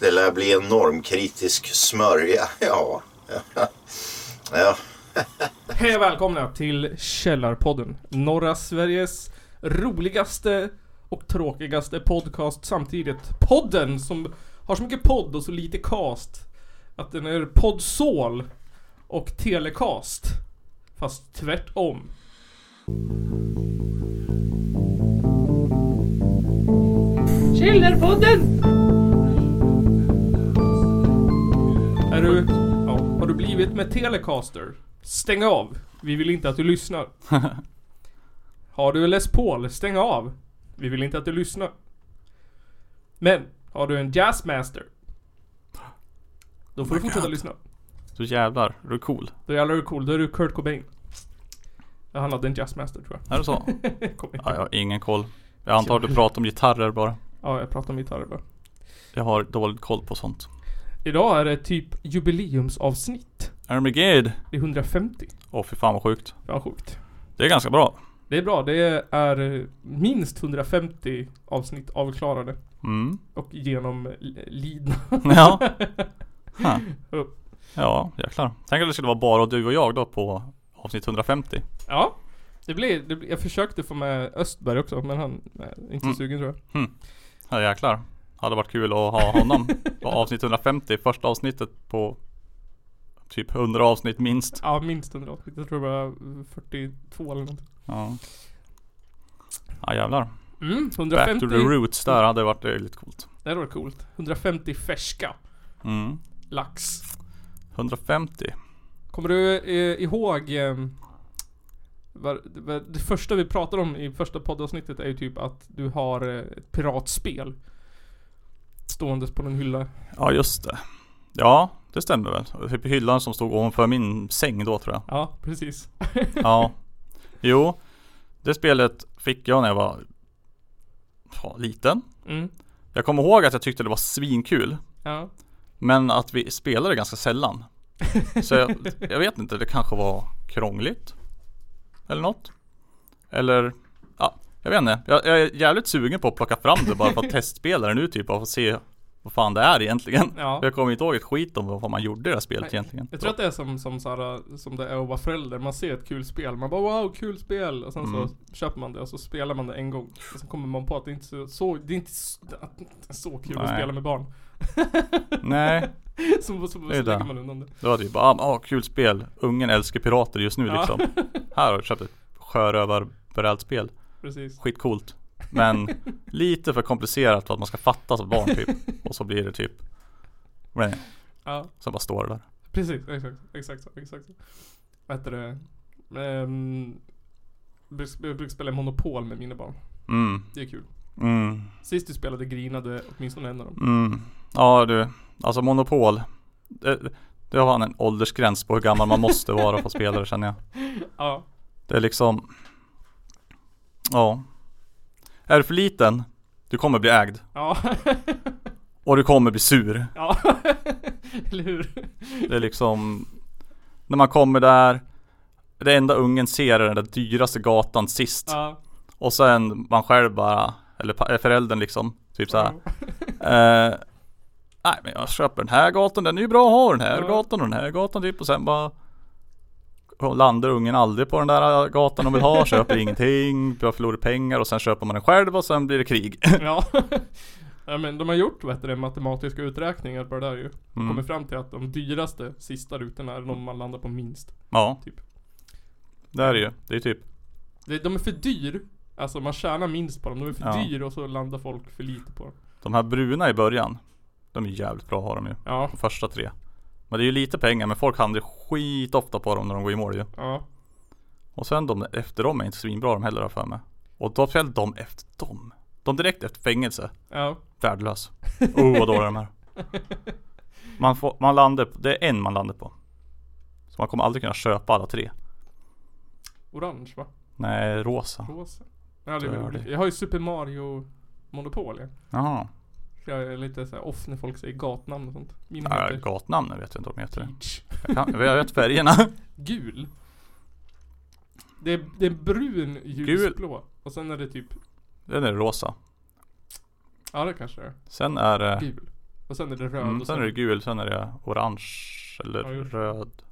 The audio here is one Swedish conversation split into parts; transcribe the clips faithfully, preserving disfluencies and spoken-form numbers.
Det lär bli en normkritisk smörja. Ja. Ja. Hej och välkomna till Källarpodden. Norra Sveriges roligaste och tråkigaste podcast samtidigt. Podden som har så mycket podd och så lite cast att den är poddsål och telecast. Fast tvärtom. Källarpodden! Är du... Ja, har du blivit med Telecaster? Stäng av. Vi vill inte att du lyssnar. Har du Les Paul? Stäng av. Vi vill inte att du lyssnar. Men har du en Jazzmaster? Då får Oh du fortsätta God. lyssna. Så jävlar, är du cool? Då jävlar är du cool. Då är du Kurt Cobain. Han hade en Jazzmaster tror jag. Är det så? Kom igen. Ja, jag har ingen koll. Jag antar att du pratar om gitarrer bara. Ja, jag pratar om gitarrer bara. Jag har dålig koll på sånt. Idag är det typ jubileumsavsnitt. Armageddon. Det är hundrafemtio. Åh, fy fan vad sjukt. Ja, sjukt. Det är ganska bra. Det är bra. Det är minst hundrafemtio avsnitt avklarade. Mm. Och genom lidna. Ja. Huh. Ja. Ja, jäklar. Tänk att det skulle vara bara du och jag då på avsnitt hundrafemtio. Ja. Det blir, det blir, jag försökte få med Östberg också, men han är inte Mm. sugen tror jag. Hmm. Ja, jäklar. Hade varit kul att ha honom på avsnitt hundrafemtio. Första avsnittet på typ hundra avsnitt minst. Ja, minst hundra avsnitt. Jag tror det var fyrtiotvå eller någonting. Ja. Ja, jävlar. Mm, Back to hundrafemtio. the roots där hade varit eh, lite coolt. Det hade varit coolt. hundrafemtio färska Mm. lax. hundrafemtio. Kommer du eh, ihåg eh, var, det, det första vi pratade om i första poddavsnittet är ju typ att du har eh, ett piratspel ståendes på en hylla. Ja, just det. Ja, det stämmer väl. Typ hyllan som stod ovanför min säng då, tror jag. Ja, precis. Ja. Jo, det spelet fick jag när jag var ja, liten. Mm. Jag kommer ihåg att jag tyckte det var svinkul. Ja. Men att vi spelade ganska sällan. Så jag, jag vet inte, det kanske var krångligt. Eller något. Eller, ja, jag vet inte. Jag, jag är jävligt sugen på att plocka fram det bara för att testspela det nu typ. Och få se vad fan det är egentligen. Ja. Jag kommer inte ihåg ett skit om vad man gjorde i det här spelet Nej, egentligen. Jag tror att det är som, som, såhär, som det är att vara förälder. Man ser ett kul spel. Man bara wow, kul spel. Och sen Mm. så köper man det och så spelar man det en gång. Och sen kommer man på att det inte är så, så, det är inte så, så kul Nej. att spela med barn. Nej, så så, så Det är lägger det. man undan det. det var typ, ah, ah, kul spel. Ungen älskar pirater just nu Ja. liksom. Här har du köpt ett sjörövar spel. Precis. Skitcoolt. Men lite för komplicerat för att man ska fatta som barn typ. Och så blir det typ nej, Ja, så bara står det där. precis. Exakt, exakt så. Exakt så. Vad heter det? Um, jag brukar spela Monopol med mina barn. Mm, Det är kul. mm, Sist du spelade grinade åtminstone en av dem. mm. Ja du, alltså Monopol. Det, det har han en åldersgräns på hur gammal man måste vara för att spela det, känner jag. Ja. Det är liksom, ja. Är du för liten, du kommer bli ägd. Ja. Och du kommer bli sur. Ja. Eller hur? Det är liksom, när man kommer där, det enda ungen ser är den där dyraste gatan sist. Ja. Och sen man själv bara, eller pa- föräldern liksom, typ så här. Eh, nej men jag köper den här gatan, den är ju bra att ha, den här Ja. gatan och den här gatan typ. Och sen bara landar ungen aldrig på den där gatan de vill ha, köper ingenting, börjar förlora pengar och sen köper man den själv och sen blir det krig. Ja. Ja men de har gjort vet du, matematiska uträkningar på det där ju. De Mm. kommer fram till att de dyraste sista rutorna är de man landar på minst. Ja, Typ. det är det ju. Det är typ, Det, de är för dyr. Alltså man tjänar minst på dem. De är för Ja. dyr och så landar folk för lite på dem. de här bruna i början, de är jävligt bra att ha dem ju. Ja. De första tre. Men det är ju lite pengar, men folk handlar skit ofta på dem när de går i mål ju. Ja. Och sen de efter dem är inte svinbra de heller för mig. Och då fällde de efter dem. De direkt efter fängelse. Ja. Värdelös. Oh vad dåliga de här. Man, får, man landar på, det är en man landar på. Så man kommer aldrig kunna köpa alla tre. Orange va? Nej, rosa. Rosa. Jag, hade, Dör det. jag har ju Super Mario Monopol ja. Jaha. Så jag är lite så här off när folk säger gatnamn och sånt. Mina Ja, heter gatnamnen vet jag inte om de heter det. Peach. Jag, kan, jag vet färgerna. Gul. Det är, det är brun ljusblå. Och sen är det typ, Den är rosa. ja det kanske är Sen är det gul. Och sen är det röd. Mm, och sen är det gul, sen är det orange eller Ja, just det. röd.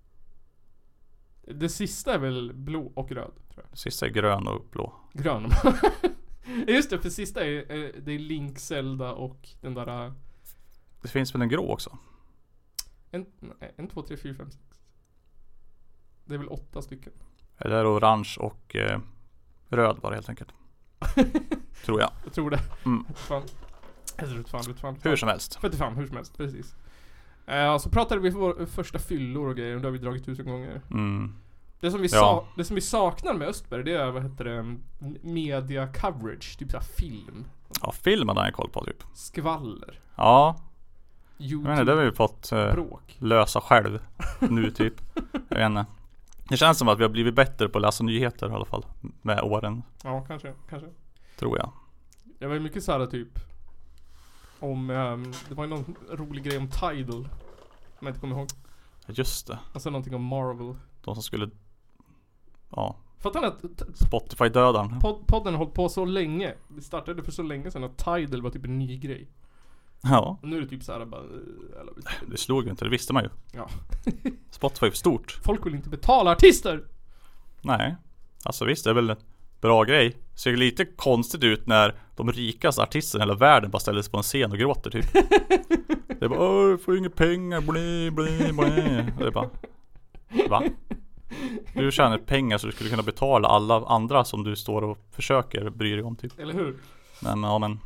Det sista är väl blå och röd, tror jag. Det sista är grön och blå. Grön. Just det, för sista är, är det är Link, Zelda och den där äh, Det finns väl en grå också? en, nej, en, två, tre, fyra, fem, sex. Det är väl åtta stycken. Eller är det orange och eh, röd bara helt enkelt. Tror jag. Jag tror det. Mm. Fan. Jag tror fan, fan, fan. Hur som helst. fyrtiofem, hur som helst, precis. Eh, så pratade vi för vår första fyllor och grejer, och det har vi dragit tusen gånger. Mm. Det som vi, Ja. sa, det som vi saknar med Östberg, det är, vad heter det, media coverage, typ såhär film. Ja, filmen har jag koll på typ. Skvaller. Ja, jag vet YouTube. inte, det har vi fått eh, Bråk. lösa själv nu typ. Jag vet inte. Det känns som att vi har blivit bättre på att läsa nyheter i alla fall. Med åren, Ja, kanske, kanske. tror jag. Det var ju mycket såhär typ om, um, det var ju någon rolig grej om Tidal, om jag inte kommer ihåg. Just det. Alltså någonting om Marvel. De som skulle, ja, Fattar ni att t- Spotify-dödaren. pod- podden har hållit på så länge? Det startade för så länge sedan att Tidal var typ en ny grej. Ja, Och nu är det typ såhär bara, eller, det slog ju inte, det visste man ju. ja. Spotify är för stort. Folk vill inte betala artister! Nej, alltså visst, det är väl en bra grej. Ser lite konstigt ut när de rikaste artisterna i hela världen bara ställer sig på en scen och gråter typ. Det är bara, åh, jag får inga pengar, bli, bli, bli. Och det är bara, va? Du tjänar pengar så du skulle kunna betala alla andra som du står och försöker bry dig om typ. Eller hur? Men, ja men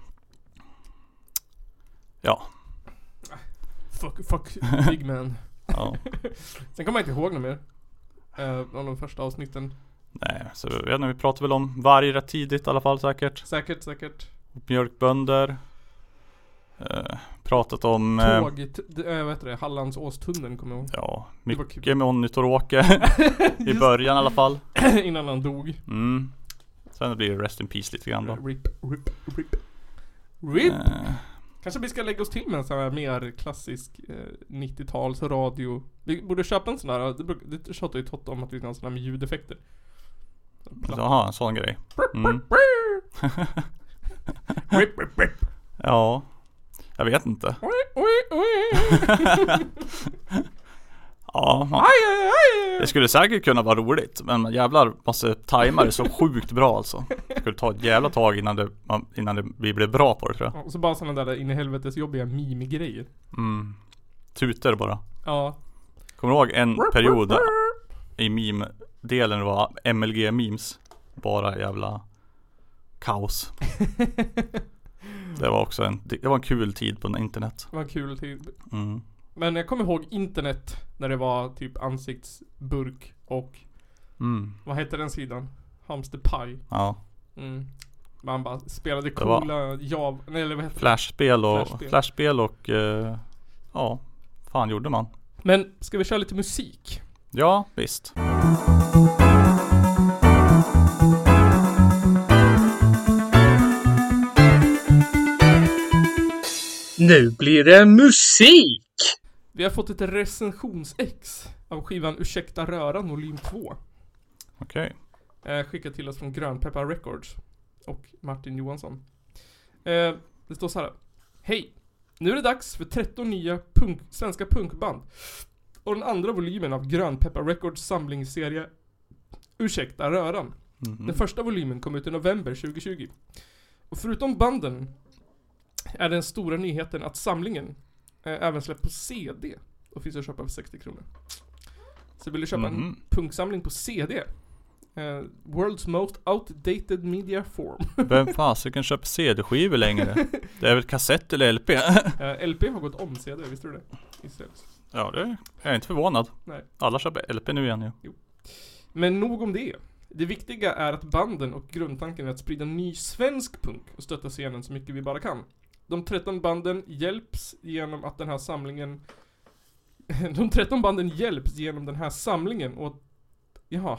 ja, Fuck, fuck big man. ja. Sen kommer jag inte ihåg något mer. Uh, av de första avsnitten. Nej, så jag vet inte, vi pratar väl om varg rätt tidigt i alla fall säkert. Säkert, säkert. Mjölkbönder. Eh, pratat om eh, Tåg, t- d- äh, vad heter det? Hallandsåstunneln kommer jag ihåg. ja, Det var mycket med Ornitåråke i början i alla fall. Innan han dog. Mm. Sen blir det rest in peace lite grann då. Rip, rip, rip. Rip! Eh, Kanske vi ska lägga oss till med en sån här mer klassisk eh, nittio-tals radio. Vi borde köpa en sån där. Det, bruk- det tjatar ju Totte om att vi ska ha en sån här med ljudeffekter. Jaha, en sån grej. Mm. Rip, rip, rip. Ja, jag vet inte. Oj, oj, oj. Ja, man, Aj, aj, aj. det skulle säkert kunna vara roligt. Men man jävlar måste tajma det så sjukt bra alltså. Det skulle ta ett jävla tag innan, det, man, innan det, vi blev bra på det tror jag. Och så bara sådana där in i helvetes jobbiga meme-grejer. Mm. Tuter bara. Ja. Kommer du ihåg en period där i meme-delen var M L G-memes? Bara jävla kaos. Det var också en, det var en kul tid på internet. Det var en kul tid. Mm. Men jag kommer ihåg internet när det var typ ansiktsburk och Mm. vad heter den sidan? Hamsterpaj. Ja. Mm. Man bara spelade Det var- coola Jav... Nej, eller vad heter det? Flashspel och Flashspel. Flashspel och eh, ja, fan gjorde man. Men ska vi köra lite musik? Ja, visst. Nu blir det musik! Vi har fått ett recensionsex av skivan Ursäkta röran volym två. Okej. Eh, skickat till oss från Grönpeppar Records och Martin Johansson. Eh, det står så här. Hej! Nu är det dags för tretton nya punk, svenska punkband. Och den andra volymen av Grönpeppar Records samlingsserie Ursäkta röran. Mhm. Den första volymen kom ut i november tjugohundratjugo. Och förutom banden är den stora nyheten att samlingen eh, även släpps på C D och finns att köpa för sextio kronor. Så vill du köpa en Mhm. punksamling på C D? Eh, world's most outdated media form. Vem fasiken köper C D-skivor längre? Det är väl kassett eller L P? eh, L P har gått om C D, visste du det? Istället. Ja, det är jag inte förvånad. Nej. Alla köper L P nu igen ju. Men nog om det. Det viktiga är att banden och grundtanken är att sprida ny svensk punk och stötta scenen så mycket vi bara kan. De tretton banden hjälps genom att den här samlingen De tretton banden hjälps genom den här samlingen och jaha.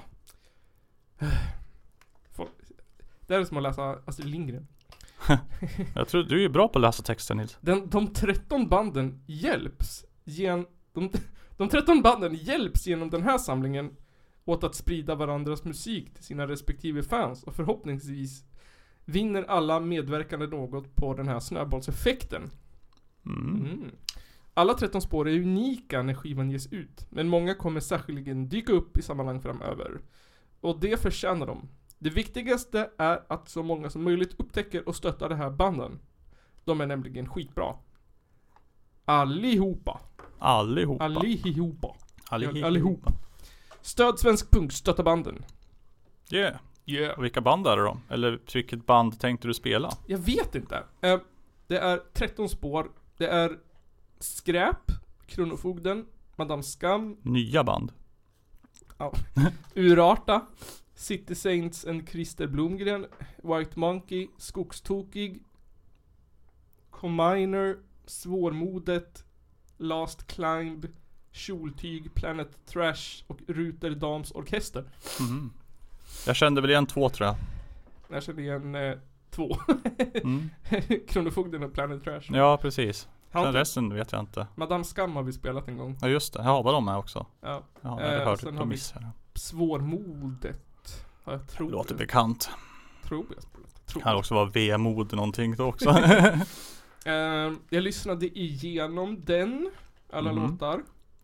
Folk, det är som att läsa Astrid Lindgren. Jag tror du är bra på att läsa texten Nils. Den, de tretton banden hjälps gen, de, de tretton banden hjälps genom den här samlingen åt att sprida varandras musik till sina respektive fans och förhoppningsvis vinner alla medverkande något på den här snöbollseffekten. Mm. Mm. Alla tretton spår är unika när skivan ges ut, men många kommer särskilt dyka upp i sammanhang framöver. Och det förtjänar de. Det viktigaste är att så många som möjligt upptäcker och stöttar de här banden. De är nämligen skitbra. Allihopa. Allihopa. Allihopa. Allihopa. Allihopa. Stöd svensk punk, stötta banden. Yeah. Yeah. Och vilka band är det då? Eller vilket band tänkte du spela? Jag vet inte. Eh, det är tretton spår. Det är Skräp, Kronofogden, Madame Skam, Nya band. ja. Urarta, City Saints and Christer Blomgren, White Monkey, Skogstokig, Combiner, Svårmodet, Last Climb, Kjoltyg, Planet Trash och Ruter Dams Orkester. Mm. Jag kände väl igen två tror jag. Jag känner igen eh, två. Mm. Kronofogden och Planet Trash. Ja, precis. Har Sen inte- resten vet jag inte. Madame Skam har vi spelat en gång. Ja, just det. Ja, var de med också? Ja. Ja, Eh, jag hörde sen de har vi- missade. Svårmodet. Ja, jag Det tror låter bekant. Tror jag spelat. Tror Kan jag. också vara V-mod någonting då också. Ehm, jag lyssnade igenom den. Alla Mhm. låtar.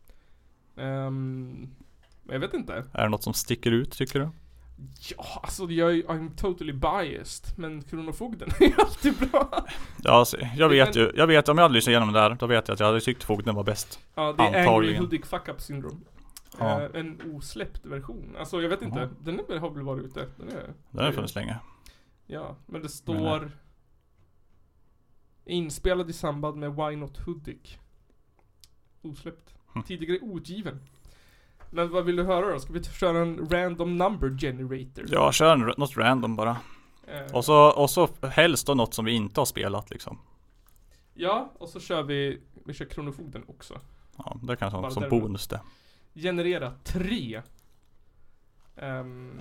Ehm, men jag vet inte. Är det något som sticker ut tycker du? Ja, alltså jag är I'm totally biased. Men Kronofogden är alltid bra. Ja, alltså, jag Det vet kan- ju, jag vet om jag hade lyssnat igenom det där, då vet jag att jag hade tyckt Fogden var bäst. Ja, det är Angry Antagligen. Hudik Fuck Up Syndrome. Ja. Eh, en osläppt version. Alltså jag vet inte. Jaha. Den är, har väl varit ute. Den är, Den har funnits länge. Ja, men det står inspelad i samband med Why Not Hudik. Osläppt. Hm. Tidigare utgiven. Men vad vill du höra då? Ska vi köra en random number generator? Ja, kör en, något random bara. Eh, Och så, och så helst då något som vi inte har spelat liksom. Ja, och så kör vi, vi kör Kronofogden också. Ja, det kan Bara vara som där- bonus det. Generera tre. Ehm,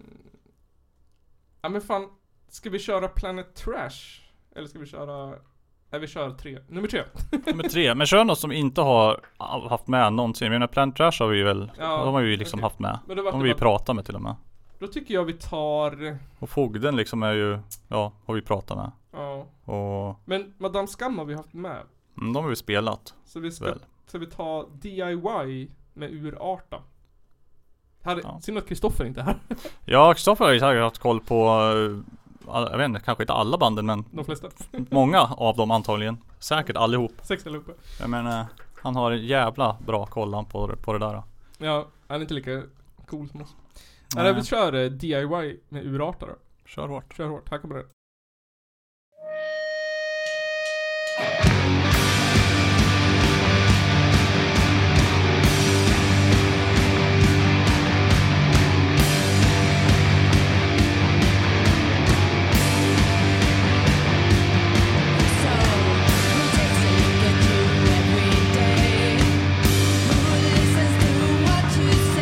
ja men fan, ska vi köra Planet Trash? Eller ska vi köra, nej vi kör tre. Nummer tre. Nummer tre, men kör något som inte har haft med någonsin. Jag menar Plant Trash har vi ju väl, Ja, de har vi ju liksom okej. haft med. Men då var De har det vi ju bara- pratat med till och med. Då tycker jag vi tar, Och Fogden liksom är ju, ja, har vi pratat med. ja. Och Men Madame Skam har vi haft med. mm, de har vi spelat. Så vi ska, Väl. så vi tar D I Y med Urarta. Här, Ja. synd att Kristoffer inte är här. Ja, Kristoffer har ju säkert haft koll på, eh, alla- jag vet inte, kanske inte alla banden men De flesta. många av dem antagligen. Säkert allihop. Sex allihopa. Jag menar, han har en jävla bra koll på, på det där. Då. Ja, han är inte lika cool som oss. Nej. Nej, vi kör eh, D I Y med Urarta då. Kör hårt. Kör hårt, här kommer det.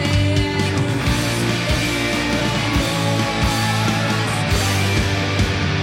What you say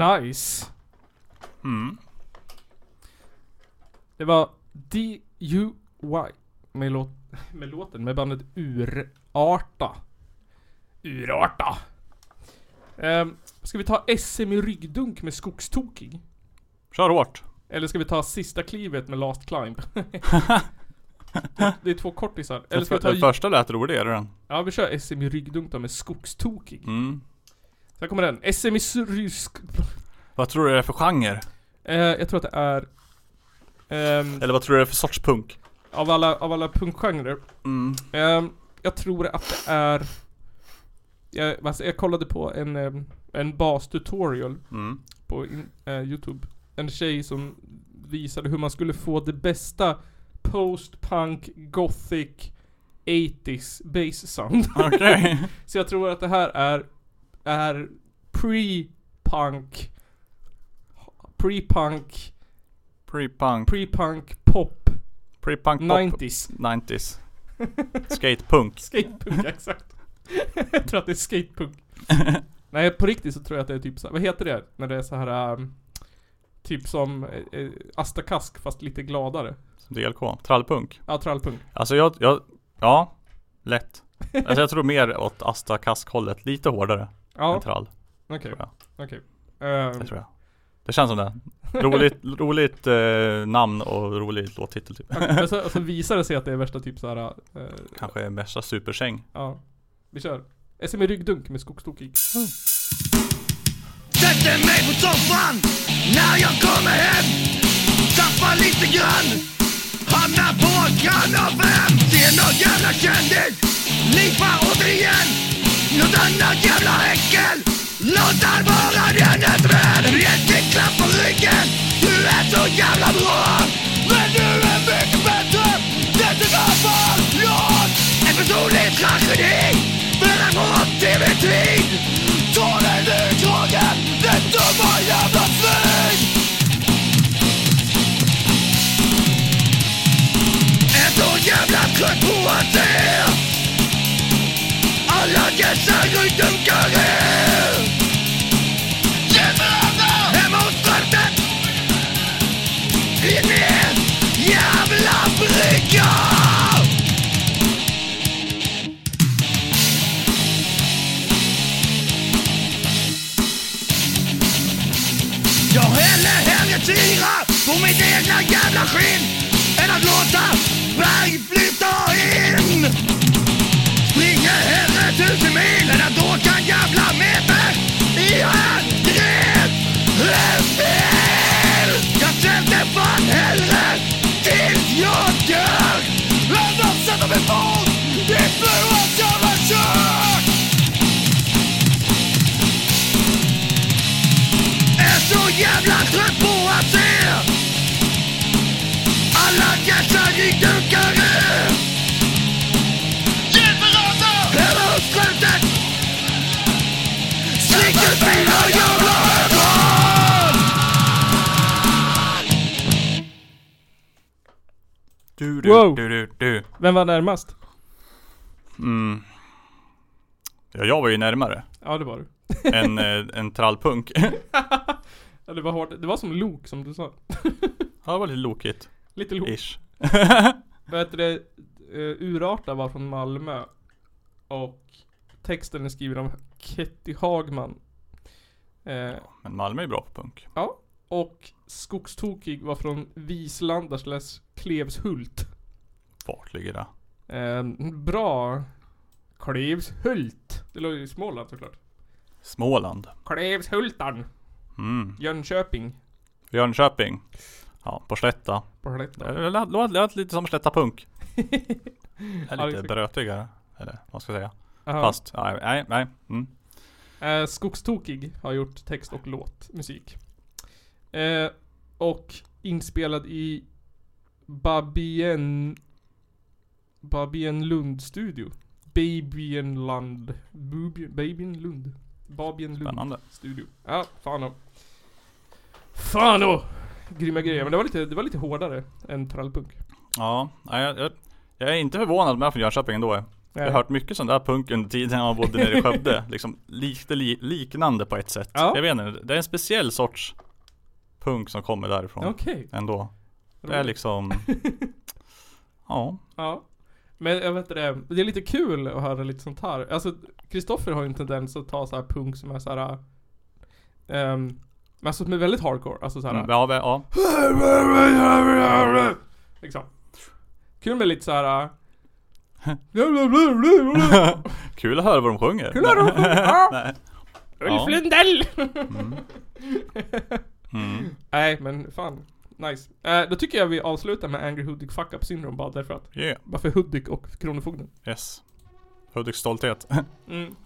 Nice. Mm. Det var D U Y med, låt, med låten med bandet Urarta. Urarta. Um, ska vi ta S M i ryggdunk med Skogstokig? Kör hårt. Eller ska vi ta Sista klivet med Last Climb? Det är två kortisar. Eller ska vi ta... Den första lät rolig, är det den? Ja, vi kör S M i ryggdunk då med Skogstokig. Mm. Sen kommer den. S M i rysk... Vad tror du det är för genre? Uh, jag tror att det är... Um, Eller vad tror du det är för sorts punk? av alla, av alla punkgenrer. Mm. Um, jag tror att det är... Jag, alltså, jag kollade på en, um, en bas-tutorial Mm. på in, uh, YouTube. En tjej som visade hur man skulle få det bästa post-punk, gothic, eighties bass sound. Okej. Okay. Så jag tror att det här är är pre-punk pre-punk Pre-punk. pre-punk pop Pre-punk pop. nineties. nineties. Skatepunk. Skatepunk, exakt. Jag tror att det är skatepunk. Nej, på riktigt så tror jag att det är typ så här, vad heter det när det är så här um, typ som eh, Asta Kask fast lite gladare. D L K. Trallpunk. Ja, trallpunk. Alltså jag, jag ja, lätt. Alltså jag tror mer åt Asta Kask-hållet, lite hårdare Ja, än trall. okej. Tror Okej. Det Um, tror jag. Det känns som det. Roligt, roligt eh, namn och rolig låttitel typ. okay, men så, och så visar det sig att det är värsta typ så här. Uh, Kanske är värsta supersäng. ja, vi kör. S M i ryggdunk med Skogstokig. Mm. Sätter mig på soffan när jag kommer hem. Tappar lite grann. Hamnar på kanal fem. Ser någon jävla kändis. Lipa återigen. Något annat jävla äckel. Låtar bara den är vän. Rätt klapp på ryggen. Du är så jävla bra. Men du är mycket bättre. Det är därför jag. En personlig tragedi. För att få T V-tid. Ta dig nu tagen. Det dumma jävla svin. Är så jävla trött på att se alla dessa ryggdunkare. Hemma hos Svärten. I en jävla brygga. Jag häller hellre syra på mitt egna jävla skinn än att låta berg flytta in. Springer hellre tusen mil än att åka en jävla meter i en gren. En bil! Jag svälter fan hellre tills jag dör än att sätta mig fot i fruans jävla kök. Är så jävla trött på att se alla dessa ryggdunkare. Hela uppskjutet. Slick ut mina jävla ögon. Du, du, Wow. du, du, du. Vem var närmast? Mm. Ja, jag var ju närmare Ja, det var du. än en, en trallpunk. Ja, det var hårt. Det var som lok som du sa. Ja, det var lite lokigt. Lite lok. Ish. Vet du det? Uh, Urarta var från Malmö. Och texten är skriven av Ketty Hagman. Uh, Men Malmö är bra på punk. ja. Och Skogstokig var från Vislanda slash Klevshult. Vart ligger det? Uh, bra. Klevshult. Det låg i Småland såklart. Småland. Klevshultan. Mm. Jönköping. Jönköping. Ja, på Slätta. På Slätta. Det lät, lät, lät lite som Slätta punk. Det är Ja, lite exakt. brötigare. Eller vad man ska säga. Aha. Fast, nej, nej, nej. Mm. Eh, Skogstokig har gjort text och låt, musik. Eh, och inspelad i Babien Babien studio. Babienland. Babienlund. Babienlund Spännande. studio. Ja, fan då. Fan då! Grymma grejer, men det var lite, det var lite hårdare än trallpunk. Ja, nej, jag, jag, jag är inte förvånad med från Jönköping ändå. Jag har hört mycket sån där punk under tiden jag bodde nere i Skövde. Liksom lite li- liknande på ett sätt. Ja. Jag vet inte, det är en speciell sorts punk som kommer därifrån. Okej. Ändå. Det är liksom... ja. Ja. Men jag vet det, det är lite kul att höra lite sånt här. Alltså, Kristoffer har ju en tendens att ta så här punk som är så här... Um, men alltså som är väldigt hardcore. Alltså så här... Mm, ja, ja. Liksom. Kul med lite så här... Kul att höra vad de sjunger. Kul att höra vad de sjunger. Nej. Ulf Lundell! Mm. Mm. Nej, men fan. Nice. Eh, då tycker jag vi avslutar med Angry Hudik Fuck Up Syndrome bara därför att. Yeah. Bara för Hudik och Kronofogden. Yes. Hudiks stolthet. Mm.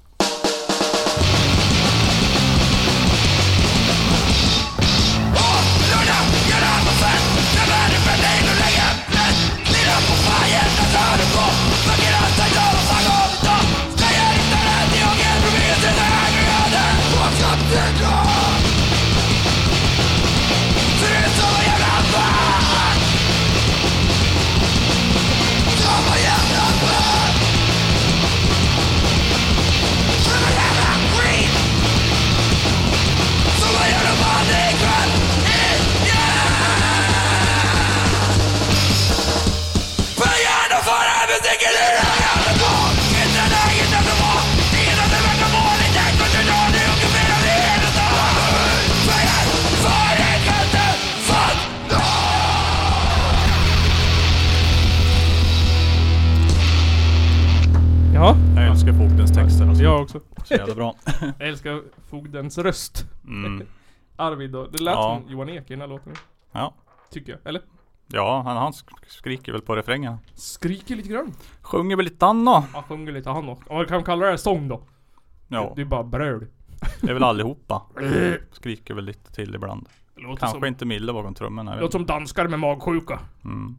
Ja. Jag älskar Fogdens texter. Alltså. Jag också. Så jävla bra. Jag älskar Fogdens röst. Mm. Arvid då. Det lät Ja. som Johan Ek i den här låten. Ja. Tycker jag. Eller? Ja, han, han sk- skriker väl på refrängen. Skriker lite grann. Sjunger väl lite annan. Ja, sjunger lite han också. Om man kan kalla det här sång då. Ja, Det är bara bröd. det är väl allihopa. Skriker väl lite till ibland. Det låter Kanske som, inte Mille bakom trummorna. låter som danskar med magsjuka. Mm.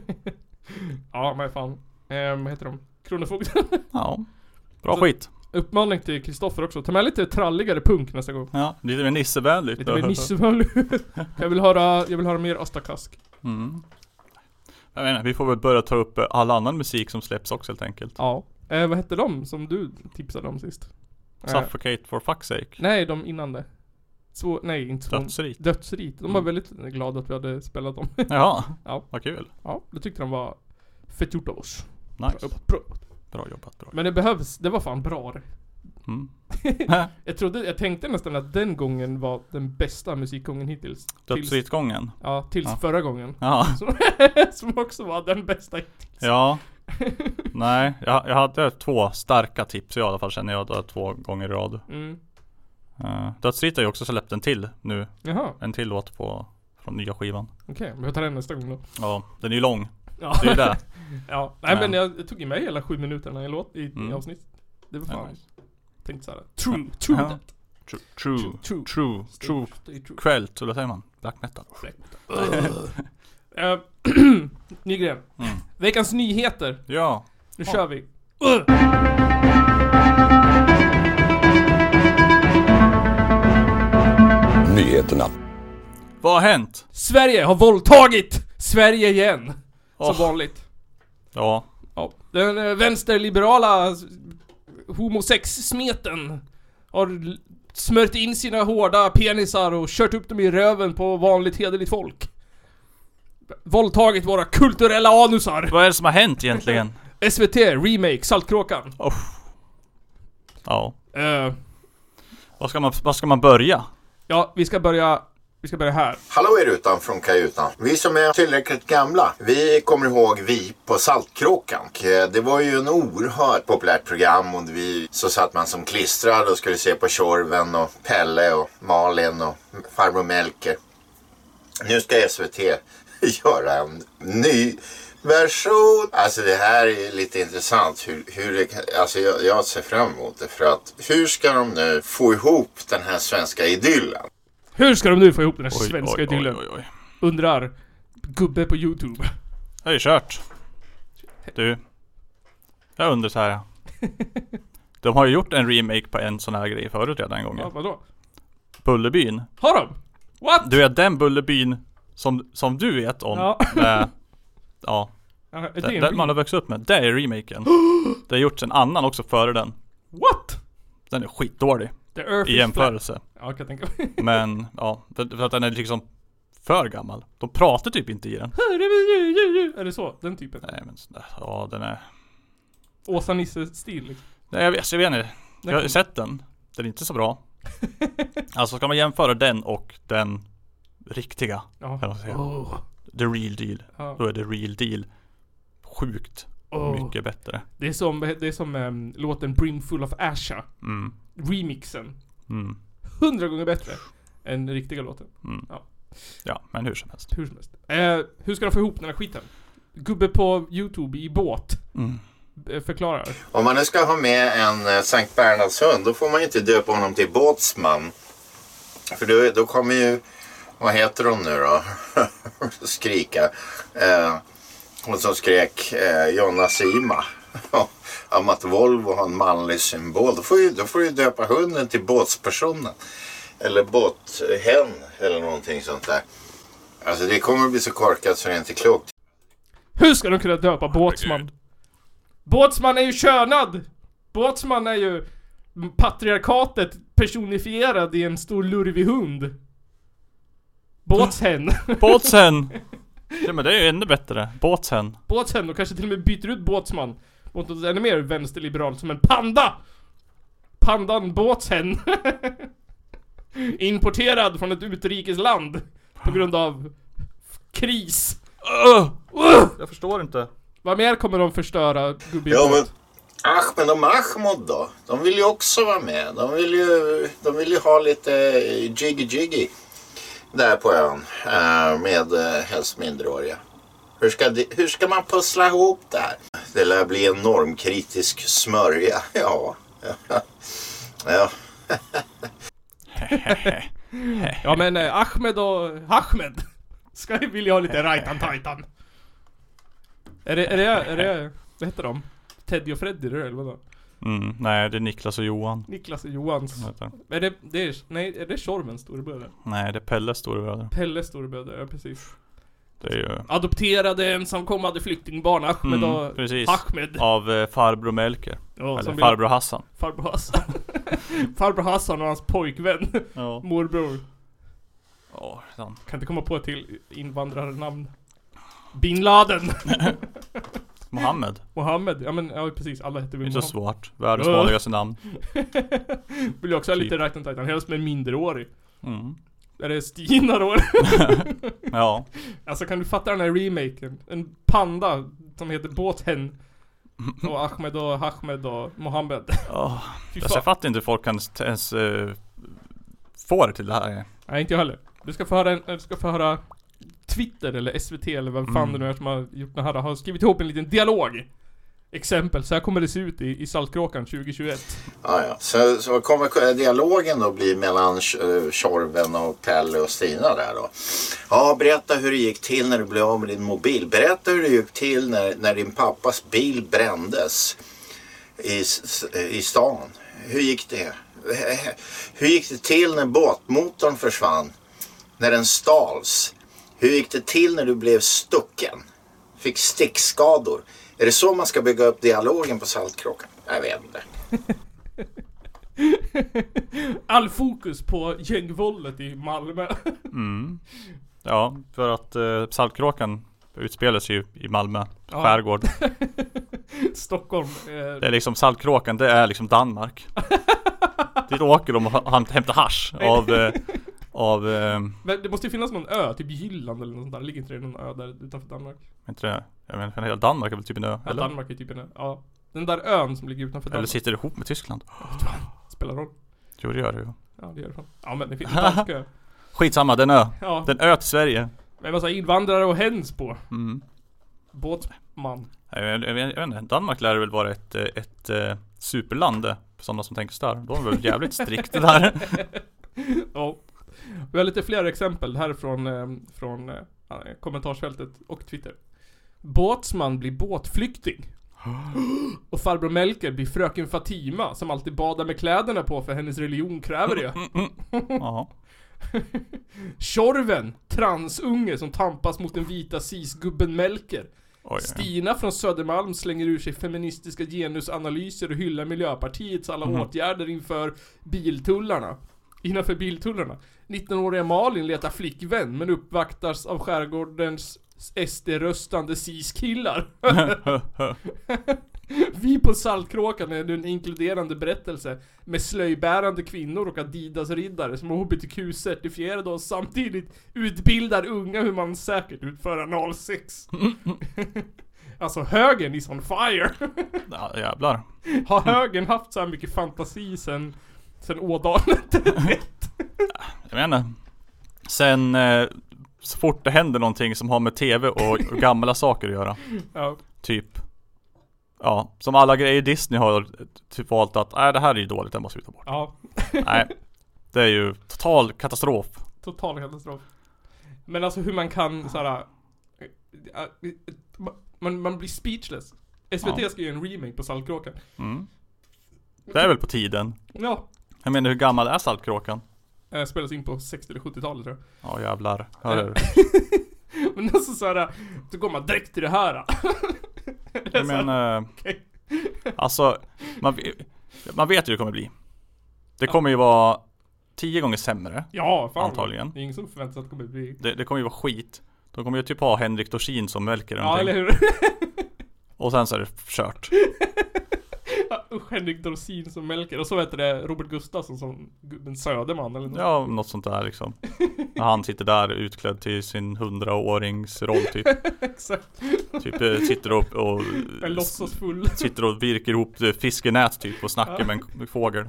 Ja, men fan. Ehm, vad heter de? Kronofogden. Ja, bra Så- skit. Uppmaning till Kristoffer också. Ta med lite tralligare punk nästa gång. Ja, lite mer nissevänligt. Lite mer nissevänlig. jag vill höra, jag vill höra mer Asta Kask. Mm. Jag menar, vi får väl börja ta upp all annan musik som släpps också helt enkelt. Ja. Eh, vad hette de som du tipsade om sist? Eh, Suffocate for fuck's sake. nej, de innan det. Så, nej, inte så. Dödsrit. Dödsrit. De var Mm. väldigt glada att vi hade spelat dem. Jaha, Ja. vad kul. Ja, det tyckte de var fett gjort av oss. Nice. Bra, bra. Bra jobbat, bra. Men det behövs, det var fan bra det. Mm. Jag trodde, jag tänkte nästan att den gången var den bästa musikgången hittills. Tills, Dödsritgången. ja, tills Ja. förra gången. Ja. Som, som också var den bästa hittills. Ja. Nej, jag, jag hade två starka tips i alla fall, känner jag då, två gånger i rad. Mm. Uh, Dödsrit har ju också släppt en till nu. Jaha, En till låt på, från nya skivan. okej. Men jag tar den nästa gång då. Ja, den är ju lång. Ja. Det är ju det. Ja, nej Men- men jag, jag tog ju med hela sju minuterna i låt i, Mm. i avsnitt. Det var Ja, fan, nice. tänkte såhär. True, true Ja. that. True, true, True, true, true. true, true. Stay true. Kvält, eller vad säger man? Black metal. Uh, Nygren. Mm. Veckans nyheter. Ja. Nu Ja. kör vi. Nyheterna. Vad har hänt? Sverige har våldtagit Sverige igen. Åh. Som vanligt. Ja. Ja. Den eh, vänsterliberala s- homosex-smeten har l- smört in sina hårda penisar och kört upp dem i röven på vanligt hederligt folk. Våldtagit våra kulturella anusar. Vad är det som har hänt egentligen? S V T, remake, Saltkråkan. Oh. Ja. Eh, Vad ska man, vad ska man börja? ja, vi ska börja, vi ska börja här. Hallå er utan från kajutan. Vi som är tillräckligt gamla, vi kommer ihåg Vi på Saltkråkan. Och, eh, det var ju en oerhört populärt program och vi, så satt man som klistrad och skulle se på Tjorven och Pelle och Malin och farbror Melker. Nu ska S V T göra en ny version. Alltså det här är lite intressant. Hur, hur det kan, alltså jag, jag ser fram emot det för att hur ska de nu få ihop den här svenska idyllen? Hur ska de nu få ihop den här Oj, svenska oj, idyllen? oj, oj, oj. Undrar gubbe på YouTube. Det är ju kört. Du. Jag undrar så här. De har ju gjort en remake på en sån här grej förut redan en gång. Ja, vadå? Bullerbyn. Har de? What? Du är den Bullerbyn som, som du vet om. Ja. Med, ja. Ja, är det Den, en den re- man har växt upp med, det är remaken. Det har gjorts en annan också före den. What? Den är skitdålig The Earth i is jämförelse. flat. Ja, kan jag tänka mig. Men ja, för, för att den är liksom för gammal. De pratar typ inte i den. Är det så? Den typen? Nej men ja, den är... Åsa-Nisse-stil liksom. Nej, jag vet, jag vet inte. Jag har kom- sett den. Den är inte så bra. Alltså ska man jämföra den och den riktiga, Ja. kan man säga. Oh. The real deal. Ja. Då är det real deal sjukt Oh. mycket bättre. Det är som, det är som um, låten Brimful of Asha. Mm. Remixen. Mm. Hundra gånger bättre än den riktiga låten. Mm. Ja. Ja, men hur som helst. Hur som helst. Eh, hur ska de få ihop den här skiten? Gubbe på YouTube i båt. Mm. Eh, förklarar. Om man nu ska ha med en eh, Sankt Bernhardshund, då får man ju inte döpa honom till båtsman. För då, då kommer ju, vad heter de nu då? Skrika. Eh, hon som skrek eh, Jonna Sima. Om att Volvo har en manlig symbol. Då får du då får du döpa hunden till båtspersonen. Eller båthen eller någonting sånt där. Alltså det kommer att bli så korkat så det är inte klokt. Hur ska de kunna döpa båtsman? Båtsman är ju könad! Båtsman är ju patriarkatet personifierad i en stor lurvig hund. Båtshen. Båtsen! Ja men det är ju ännu bättre. Båtsen. Båtshen, och kanske till och med byter ut båtsman mot något ännu mer vänsterliberalt som en panda. Pandan Båtshen. Importerad från ett utrikesland på grund av f- kris. Uh! Uh! Jag förstår inte. Vad mer kommer de förstöra, gubbe? Ja men Ahmed och Mahmoud då? De vill ju också vara med. De vill ju, de vill ju ha lite jiggy jiggy där på ön eh, med eh, helst mindreåriga. Hur ska, de, hur ska man pussla ihop det här? Det lär bli en normkritisk smörja. Ja. Ja. Ja men eh, Ahmed och Ahmed ska ju vilja ha lite rajtan-tajtan. Är det, är det, är det, vad heter de? Teddy och Freddy det eller vadå? Mm, nej det är Niklas och Johan. Niklas och Johans. Heter. Är det, det är, nej, är det Tjorvens storebröder? Nej det är Pelles storebröder. Pelles storebröder, ja precis. Det är ju Adopterade ensamkommande flyktingbarn Ahmed Mm, och precis. Ahmed. av eh, farbror Melker. Ja, Eller som vill- farbror Hassan. Farbror Hassan. Farbror Hassan och hans pojkvän. Ja. Morbror. Ja, han. Kan inte komma på ett till invandrarnamn. Bin Laden. Mohammed. Mohammed. Ja men ja precis, alla heter Det väl är så Mohammed. svårt. Världens Ja. vanligaste namn. Vill jag också ha Typ. lite right and titan, helst med minderårig. Mm. Är det Stina då? Ja. Alltså kan du fatta den här remaken? En panda som heter Båthen. Och Ahmed och Ahmed och Mohammed. Oh. Fy Alltså, fan. jag fattar inte hur folk kan ens uh, få det till det här. Nej inte jag heller. Du ska få höra, en, du ska få höra Twitter eller S V T eller vad fan Mm. det nu är som har gjort det här. Har skrivit ihop en liten dialog. Exempel, så här kommer det se ut i, i Saltkråkan tjugohundratjugoett. Ja, ja. Så, så kommer dialogen då bli mellan uh, Tjorven och Pelle och Stina där då. Ja, berätta hur det gick till när du blev av med din mobil. Berätta hur det gick till när, när din pappas bil brändes i, i stan. Hur gick det? Hur gick det till när båtmotorn försvann? När den stals? Hur gick det till när du blev stucken? Fick stickskador? Är det så man ska bygga upp dialogen på Saltkråkan? Jag vet inte. All fokus på gängvåldet i Malmö. Mm. Ja, för att uh, Saltkråkan utspelar sig ju i Malmö Ja. skärgård. Stockholm. Eh, Det är liksom Saltkråkan, det är liksom Danmark. Dit åker de och ha- hämtar hasch av uh, av uh, men det måste ju finnas någon ö, typ Jylland eller något sånt där. Ligger inte det någon ö där utanför Danmark? inte det. Jag menar hela Danmark är väl typ en ö, Ja, eller? Danmark är typ en ö. Ja. Den där ön som ligger utanför Eller Danmark. sitter det ihop med Tyskland? Spelar roll. Jo det gör det ju. Ja det gör det fan. Ja men det finns en dansk ö. Skitsamma, den ö. Ja. Den ö till Sverige. Med massa invandrare och hens på. Mm. Båtman. Jag vet, jag, vet, jag vet inte, Danmark lär väl vara ett, ett, ett uh, superland för sådana som tänker så där. De är väl jävligt strikt där. Ja. Vi har lite fler exempel här från, eh, från eh, kommentarsfältet och Twitter. Båtsman blir båtflykting. Och farbror Melker blir fröken Fatima som alltid badar med kläderna på för hennes religion kräver det. Ja. Tjorven, transunge som tampas mot den vita cisgubben Melker. Oj, Stina från Södermalm slänger ur sig feministiska genusanalyser och hyllar Miljöpartiets alla Mhm. åtgärder inför biltullarna. Innanför biltullarna. nittonåriga Malin letar flickvän men uppvaktas av skärgårdens S D-röstande cis-killar. Vi på Saltkråkan är en inkluderande berättelse med slöjbärande kvinnor och Adidas-riddare som är H B T Q-certifierade och samtidigt utbildar unga hur man säkert utför analsex. Alltså högern is on fire. Ja, jävlar. Har högern haft så här mycket fantasi sen, sen Ådalen trettioett? Jag menar. Sen eh, så fort det händer någonting som har med tv och, och gamla saker att göra. Ja. Typ. Ja, som alla grejer Disney har typ valt att nej, det här är ju dåligt, det måste vi ta bort. Ja. Nej, det är ju total katastrof. Total katastrof. Men alltså hur man kan såhär, man, man blir speechless. S V T Ja. ska göra en remake på Saltkråkan. Mm. Det är väl på tiden. Ja. Jag menar, hur gammal är Saltkråkan? Eh, spelas in på sextio- eller sjuttiotalet tror jag. Ja, jävlar. Hör du? Men alltså såhär, så går man direkt till det här. Jag menar, Okay. alltså, man, man vet ju hur det kommer bli. Det kommer ju vara tio gånger sämre. Ja, fan. Antagligen. Det är ingen som förväntar sig att det kommer bli. Det, det kommer ju vara skit. De kommer ju typ ha Henrik Dorsin som Melker eller Ja, någonting. eller hur? Och sen så är det kört. Usch, Henrik Dorsin som Melker. Och så vet det Robert Gustafsson som gubben Söderman eller något. Ja, något sånt där liksom. När han sitter där utklädd till sin hundraåringsroll typ. Exakt. Typ eh, sitter upp och Jag låtsas full. sitter och virker ihop eh, fiskenät typ och snackar Ja. med en fågel.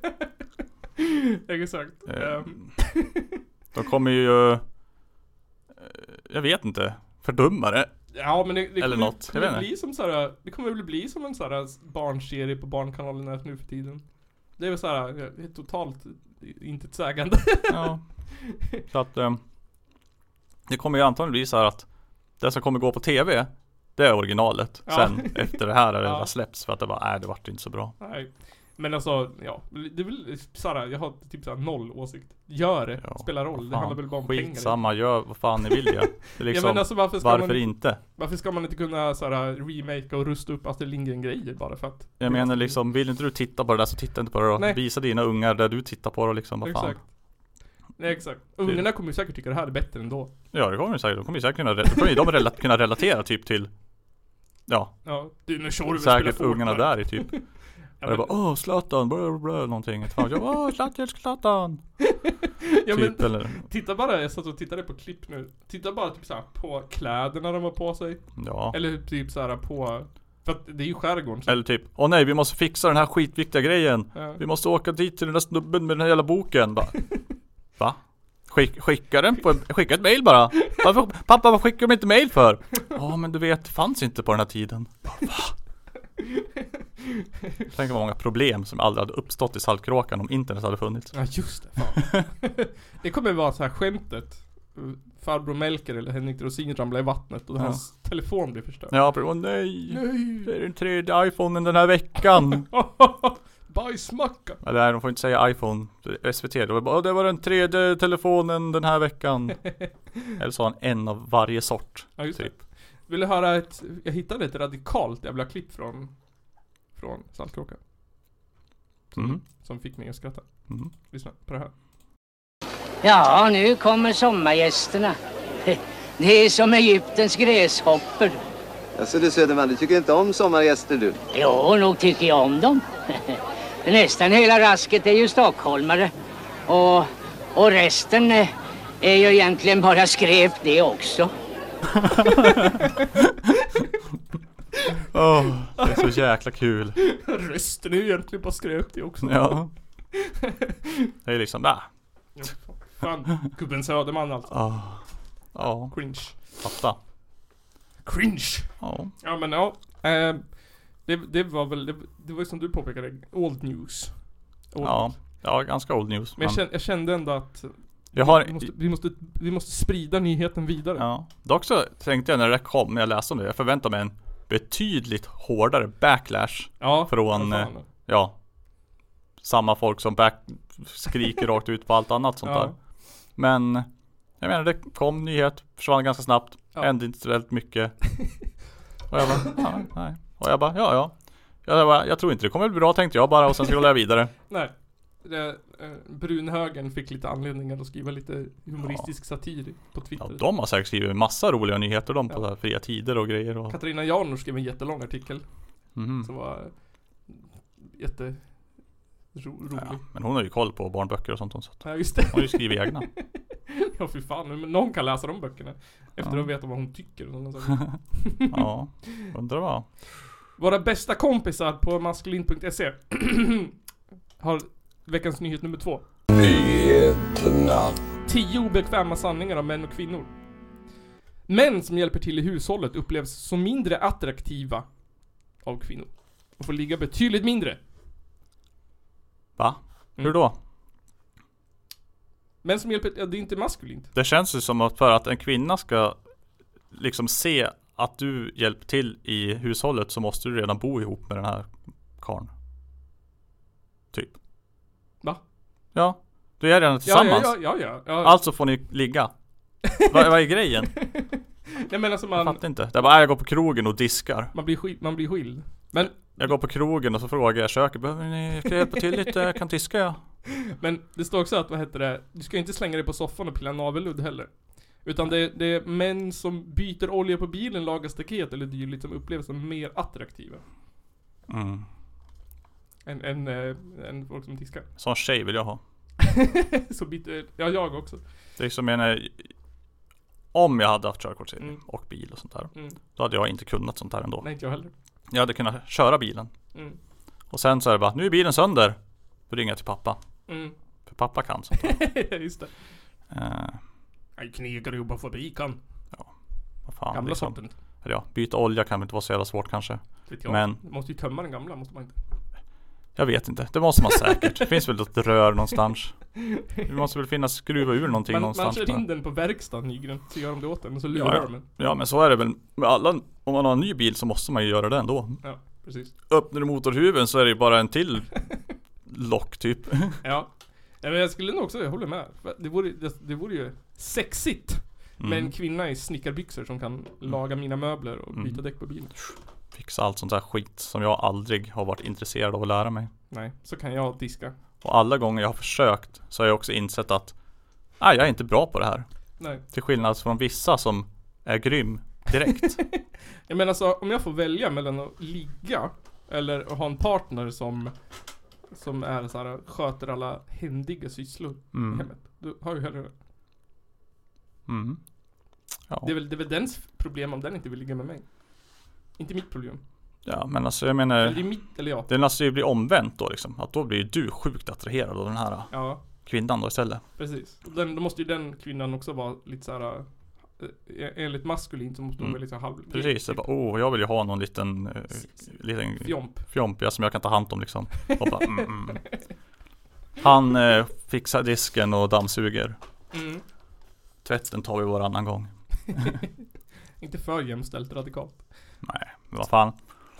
Exakt. Eh, Um, De kommer ju eh, jag vet inte, fördumma det. ja, men det, det Eller kommer, något, jag kommer vet bli som såhär, det kommer väl bli som en såhär barnserie på Barnkanalen nu för tiden. Det är väl såhär, eh, totalt intetsägande. Ja. Så att eh, det kommer ju antagligen bli så här att det som kommer gå på tv, det är originalet. Ja. Sen efter det här är det Ja. bara släpps för att det bara, nej det vart inte så bra. Nej. Men alltså, ja, det är väl såhär, jag har typ såhär noll åsikt. Gör det, Ja, spelar roll. vad Det fan, handlar väl bara om pengar. skitsamma, gör vad fan ni vill det. Det är Ja, liksom, men alltså varför ska varför man, inte? varför ska man inte kunna såhär remake och rusta upp Astrid Lindgren-grejer bara för att? Jag menar liksom, vill inte du titta på det där så titta inte på det då. Nej. Visa dina ungar där du tittar på det liksom, vad fan. Exakt. Nej, exakt. Ungarna kommer ju säkert tycka det här är bättre ändå. Ja, det kommer ju säkert, de kommer ju säkert kunna, de kommer ju de rela- kunna relatera typ till, ja, Ja, dinosaurier spelar säkert ungarna Fortnite. där i typ. Ja, Och det men, bara, åh Zlatan, bla bla bla, någonting. Fan, jag bara, åh Zlatan, Zlatan. ja, Typ, men eller, titta bara, jag satt och tittade på klipp nu. Titta bara typ såhär på kläderna de har på sig. ja. Eller typ såhär på, för att det är ju skärgården. Så, Eller typ, åh nej, vi måste fixa den här skitviktiga grejen. ja. Vi måste åka dit till den där snubben med den här jävla boken. Bara, va? Skick, skicka den på, skicka ett mail bara. Varför, pappa, vad skickar de inte mail för? Ja, men du vet, det fanns inte på den här tiden. Va? Tänk vad många problem som aldrig hade uppstått i Saltkråkan om internet hade funnits. Ja, just det, fan. Det kommer vara så här skämtet. Farbror Melker eller Henrik Dorsin ramlar i vattnet och Ja. hans telefon blir förstörd. Ja, åh nej. Nej. Det är den tredje iPhonen den här veckan. Bajsmacka. Eller de får inte säga iPhone. S V T, det var bara, det var den tredje telefonen den här veckan. Eller sa han en av varje sort. Ja, just det. Typ. Vill du höra ett, jag hittade ett radikalt jävla klipp från Från Saltkråkan Mm. som fick mig att skratta. Mm. Lyssna på det här. Ja, nu kommer sommargästerna. Det är som Egyptens gräshoppor. Alltså du Söderman, du tycker inte om sommargäster du? Jo, nog tycker jag om dem. Nästan hela rasket är ju stockholmare. Och, och resten eh, är ju egentligen bara skräp det också. Åh, det är så jäkla kul. Rösten är ju egentligen bara skräp det också. Ja. Det är liksom, ah. Ja, fan, gubben Söderman alltså. Ja. Ja, Cringe. fatta. Cringe. Ja. Ja men ja. Eh, det, det var väl, det, det var ju som du påpekade, old news. Old Ja. news. Ja, ganska old news. Men jag kände, jag kände ändå att jag har, vi, måste, vi, måste, vi måste sprida nyheten vidare. ja. Dock så tänkte jag när det kom, när jag läste om det, jag förväntar mig en betydligt hårdare backlash Ja, från, vad fan. ja, samma folk som back, skriker rakt ut på allt annat sånt Ja. där. Men jag menar, det kom nyhet, försvann ganska snabbt, Ja. hände inte så väldigt mycket. Och jag bara, ja, nej. Och jag bara, ja, ja. Jag, bara, jag tror inte det kommer bli bra, tänkte jag bara. Och sen scrollade jag vidare. Nej. Det, eh, Brunhögern fick lite anledningar att skriva lite humoristisk ja. satir på Twitter. Ja, de har säkert skrivit massa roliga nyheter de på ja. fria tider och grejer. Och... Katarina Janor skrev en jättelång artikel. Mm. Som var jätte ro, rolig. Ja, men hon har ju koll på barnböcker och sånt. Så ja, just det. Hon har ju skrivit egna. Ja, för fan. Men någon kan läsa de böckerna. Efter ja. att veta vad hon tycker. Och sådana saker. Ja, undrar vad. Våra bästa kompisar på maskulin punkt se har veckans nyhet nummer två. Nyheterna. Tio obekväma sanningar om män och kvinnor. Män som hjälper till i hushållet upplevs som mindre attraktiva av kvinnor. Och får ligga betydligt mindre. Va? Mm. Hur då? Män som hjälper, ja, det är inte maskulint. Det känns ju som att för att en kvinna ska liksom se att du hjälper till i hushållet så måste du redan bo ihop med den här karln. Typ. Va? Ja, du är redan tillsammans. Ja, ja, ja, ja, ja. Alltså får ni ligga. Vad, vad är grejen? Nej, men alltså man, Jag fattar inte. Det är bara, jag går på krogen och diskar. Man blir skild, man blir skild. Men jag går på krogen och så frågar jag köket, behöver ni, jag kan hjälpa till lite, jag kan diska jag. Men det står också att, vad heter det, du ska inte slänga dig på soffan och pilla navelludd heller. Utan det, det är män som byter olja på bilen, lagar staket eller dylikt som upplevs som mer attraktiva. Mm. Än, än, äh, än folk som diskar. Sån tjej vill jag ha. Så byter, ja, jag också. Det är som menar, om jag hade haft körkort Mm. och bil och sånt där, Mm. då hade jag inte kunnat sånt här ändå. Nej, inte jag heller. Jag hade kunnat köra bilen. Mm. Och sen så är det bara, nu är bilen sönder. Då ringer jag till pappa. Mm. För pappa kan sånt här. Just det. uh, Jag knegar jobbar fabriken. Vad fan, Gamla liksom. sorten. Eller ja, byta olja kan inte vara så jävla svårt kanske. Vet jag. Men- Du måste ju tömma den gamla, måste man inte. Jag vet inte, det måste man säkert. Det finns väl ett rör någonstans. Det måste väl finnas skruva ur någonting Man, man någonstans. kör där. in den på verkstaden, Nygren. Så gör de det åt den och så lurar Ja, de den. ja, men så är det väl med alla. Om man har en ny bil så måste man ju göra det ändå. Ja, precis. Öppnar du motorhuven så är det ju bara en till lock typ. Ja. Ja, men jag skulle nog också, jag håller med. Det vore, det, det vore ju sexigt med Mm. en kvinna i snickarbyxor som kan laga mina möbler och byta Mm. däck på bilen. Fixa allt sånt där skit som jag aldrig har varit intresserad av att lära mig. Nej, så kan jag diska. Och alla gånger jag har försökt så har jag också insett att nej, jag är inte bra på det här. Nej. Till skillnad från vissa som är grym direkt. Jag menar så, om jag får välja mellan att ligga eller att ha en partner som som är så här, sköter alla händiga sysslor Mm. i hemmet. Du har ju hellre det. Mm. Ja. Det är väl, det är väl dens problem om den inte vill ligga med mig. Inte mitt problem. ja, men alltså jag Eller det är menar, mitt, eller ja. det måste ju bli omvänt då liksom. Att då blir ju du sjukt attraherad av den här Ja, kvinnan då istället. precis. Och Den, då måste ju den kvinnan också vara lite så här. eh, Enligt maskulin så måste hon Mm. vara lite så här halv. Precis, det är bara, åh, jag vill ju ha någon liten, eh, liten Fjomp. fjomp ja, som jag kan ta hand om liksom. Och bara, mm, mm. Han eh, fixar disken och dammsuger. Mm. Tvätten tar vi varannan gång. Inte för jämställt radikalt. Nej, men vad fan.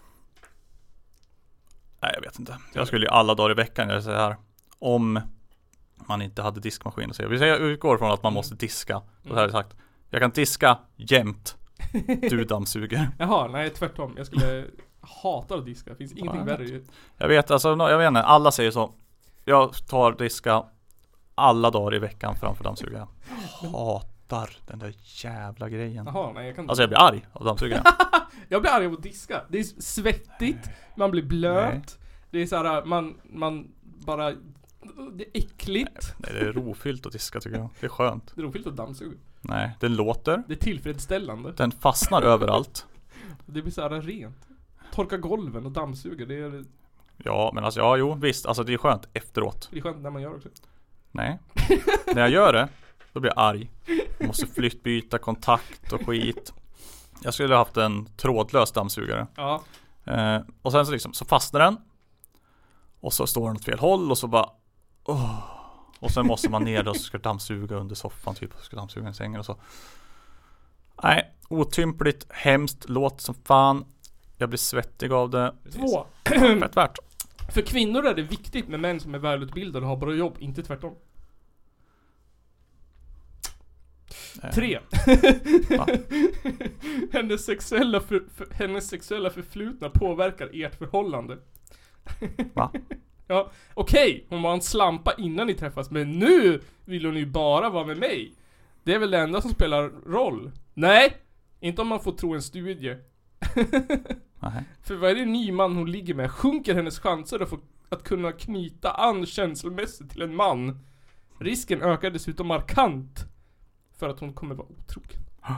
Nej, jag vet inte. Jag skulle ju alla dagar i veckan göra så här. Om man inte hade diskmaskin och så. Vi säger, jag utgår från att man måste diska. Då hade jag sagt, jag kan diska jämt. Du dammsuger. Jaha, nej tvärtom. Jag skulle hata att diska. Det finns ingenting Nej. värre i. Jag vet, alltså, jag vet inte, alla säger så. Jag tar diska alla dagar i veckan framför dammsugaren. Jag hatar den där jävla grejen. Jaha, nej jag kan Alltså jag blir arg av dammsugaren. Jag blir arg av att diska. Det är svettigt, man blir blöt. Nej. Det är så här, man, man bara, det är äckligt. Nej, det är rofyllt att diska tycker jag. Det är skönt. Det är roligt att dammsuga. Nej, den låter. Det är tillfredsställande. Den fastnar överallt. Det blir så här rent. Torka golven och dammsuga, det är, Ja, men alltså, ja, jo, visst. Alltså det är skönt efteråt. det är skönt när man gör också. Nej. När jag gör det, då blir jag arg. Jag måste flyttbyta kontakt och skit. Jag skulle ha haft en trådlös dammsugare. Ja. Eh, och sen så liksom, så fastnar den. Och så står den åt fel håll och så bara åh. Och sen måste man ner och så ska dammsuga under soffan typ. Och ska dammsuga i sängen och så. Nej, otympligt, hemskt, låt som fan. Jag blir svettig av det. Två. Fett värt. För kvinnor är det viktigt med män som är välutbildade och har bra jobb, inte tvärtom. Tre. Va? hennes, sexuella för, för, hennes sexuella förflutna påverkar ert förhållande. Va? Ja, okej, okay, hon var en slampa innan ni träffas, men nu vill hon ju bara vara med mig. Det är väl det enda som spelar roll. Nej, inte om man får tro en studie. För varje ny man hon ligger med sjunker hennes chanser att, få, att kunna knyta an känslomässigt till en man. Risken ökar dessutom markant för att hon kommer vara otrogen.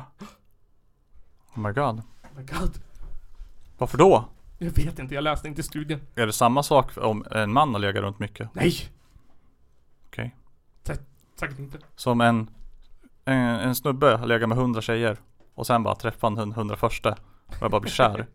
Oh my god. Oh my god. Varför då? Jag vet inte, jag läste inte studien. Är det samma sak om en man har legat runt mycket? Nej. Okej. Okay. Säkert inte. Som en, en en snubbe har legat med hundra tjejer och sen bara träffar han den hundra första och jag bara blir kär.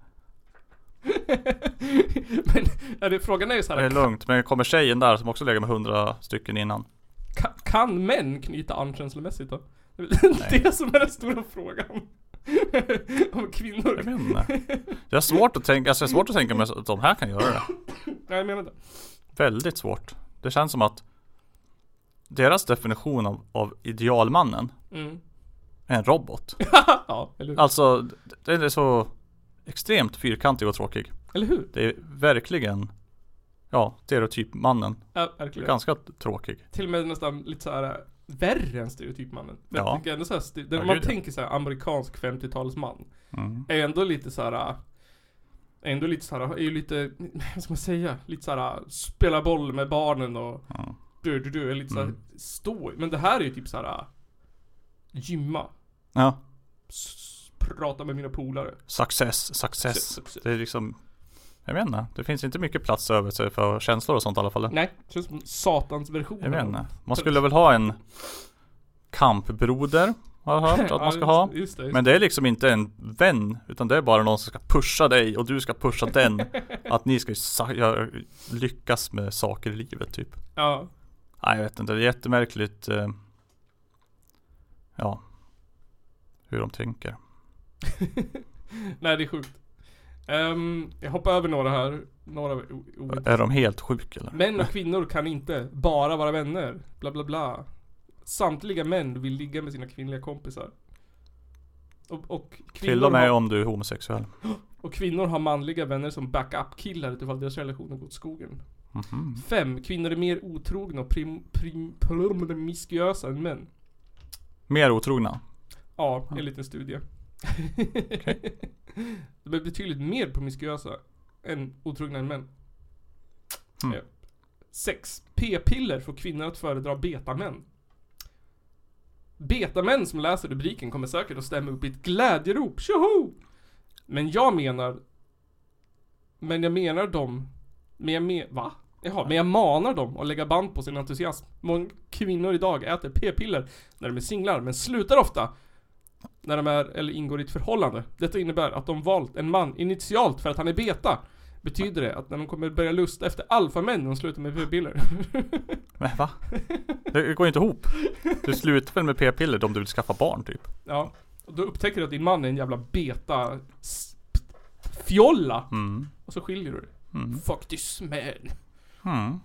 Men är det, frågan är ju så här. Det är lugnt, men kommer tjejen där som också legat med hundra stycken innan? Kan, kan män knyta an känslomässigt då? Det är det som är den stora frågan. Om kvinnor. Jag vet inte. Jag har svårt att tänka, alltså jag har svårt att tänka mig att de här kan göra det. Nej, jag menar det. Väldigt svårt. Det känns som att deras definition av, av idealmannen mm. är en robot. Ja, eller hur? Alltså, det är så extremt fyrkantig och tråkig. Eller hur? Det är verkligen, ja, stereotypmannen. Ja, verkligen. Ganska tråkig. Till och med nästan lite så här värre än stereotypmannen. Men Ja. jag tycker ändå så här, st- Ja, man gud, tänker så här amerikansk femtiotalsman. Mm. Är ändå lite så här ändå lite så här är ju lite, vad ska man säga, lite så här spela boll med barnen och Ja. du du du är lite så här Mm. stå. Men det här är ju typ så här gymma. Ja. S- prata med mina polare. Success, success. Success. Det är liksom, jag vet inte, det finns inte mycket plats över sig för känslor och sånt i alla fall. Nej, det känns som satans version. Jag vet inte. Man skulle väl ha en kampbroder, har jag hört att man ska ha. Just, just det, just Men det är liksom inte en vän, utan det är bara någon som ska pusha dig och du ska pusha den. Att ni ska sa- göra, lyckas med saker i livet typ. Ja. Nej, jag vet inte, det är jättemärkligt. Eh, ja, hur de tänker. Nej, det är sjukt. Um, jag hoppar över några här. Några o- o- Är de helt sjuka eller? Män och kvinnor kan inte bara vara vänner. Bla bla bla. Samtliga män vill ligga med sina kvinnliga kompisar. Och, och, Till kvinnor, och med har, om du är homosexuell. och kvinnor har manliga vänner som backup-killar utifall deras relationer går åt skogen. Mhm. Fem. Kvinnor är mer otrogna och prim, prim, promiskuösa än män. Mer otrogna. Ja, en liten studie. De är betydligt mer promiskuösa än otrogna än män. Mm. Ja. Sex. P-piller får kvinnor att föredra betamän. Betamän som läser rubriken kommer säkert att stämma upp i ett glädjerop. Tjoho! Men jag menar Men jag menar dem Men jag men, va? Jaha, men jag manar dem att lägga band på sin entusiasm. Många kvinnor idag äter p-piller när de är singlar, men slutar ofta när de är eller ingår i ett förhållande. Detta innebär att de valt en man initialt för att han är beta. Betyder det att när de kommer börja lusta efter alfamän de slutar med p-piller? Men va? Det går inte ihop. Du slutar väl med p-piller om du vill skaffa barn typ. Ja, och då upptäcker du att din man är en jävla beta s- fjolla. Mm. Och så skiljer du dig. Mm. Fuck this man. Mm.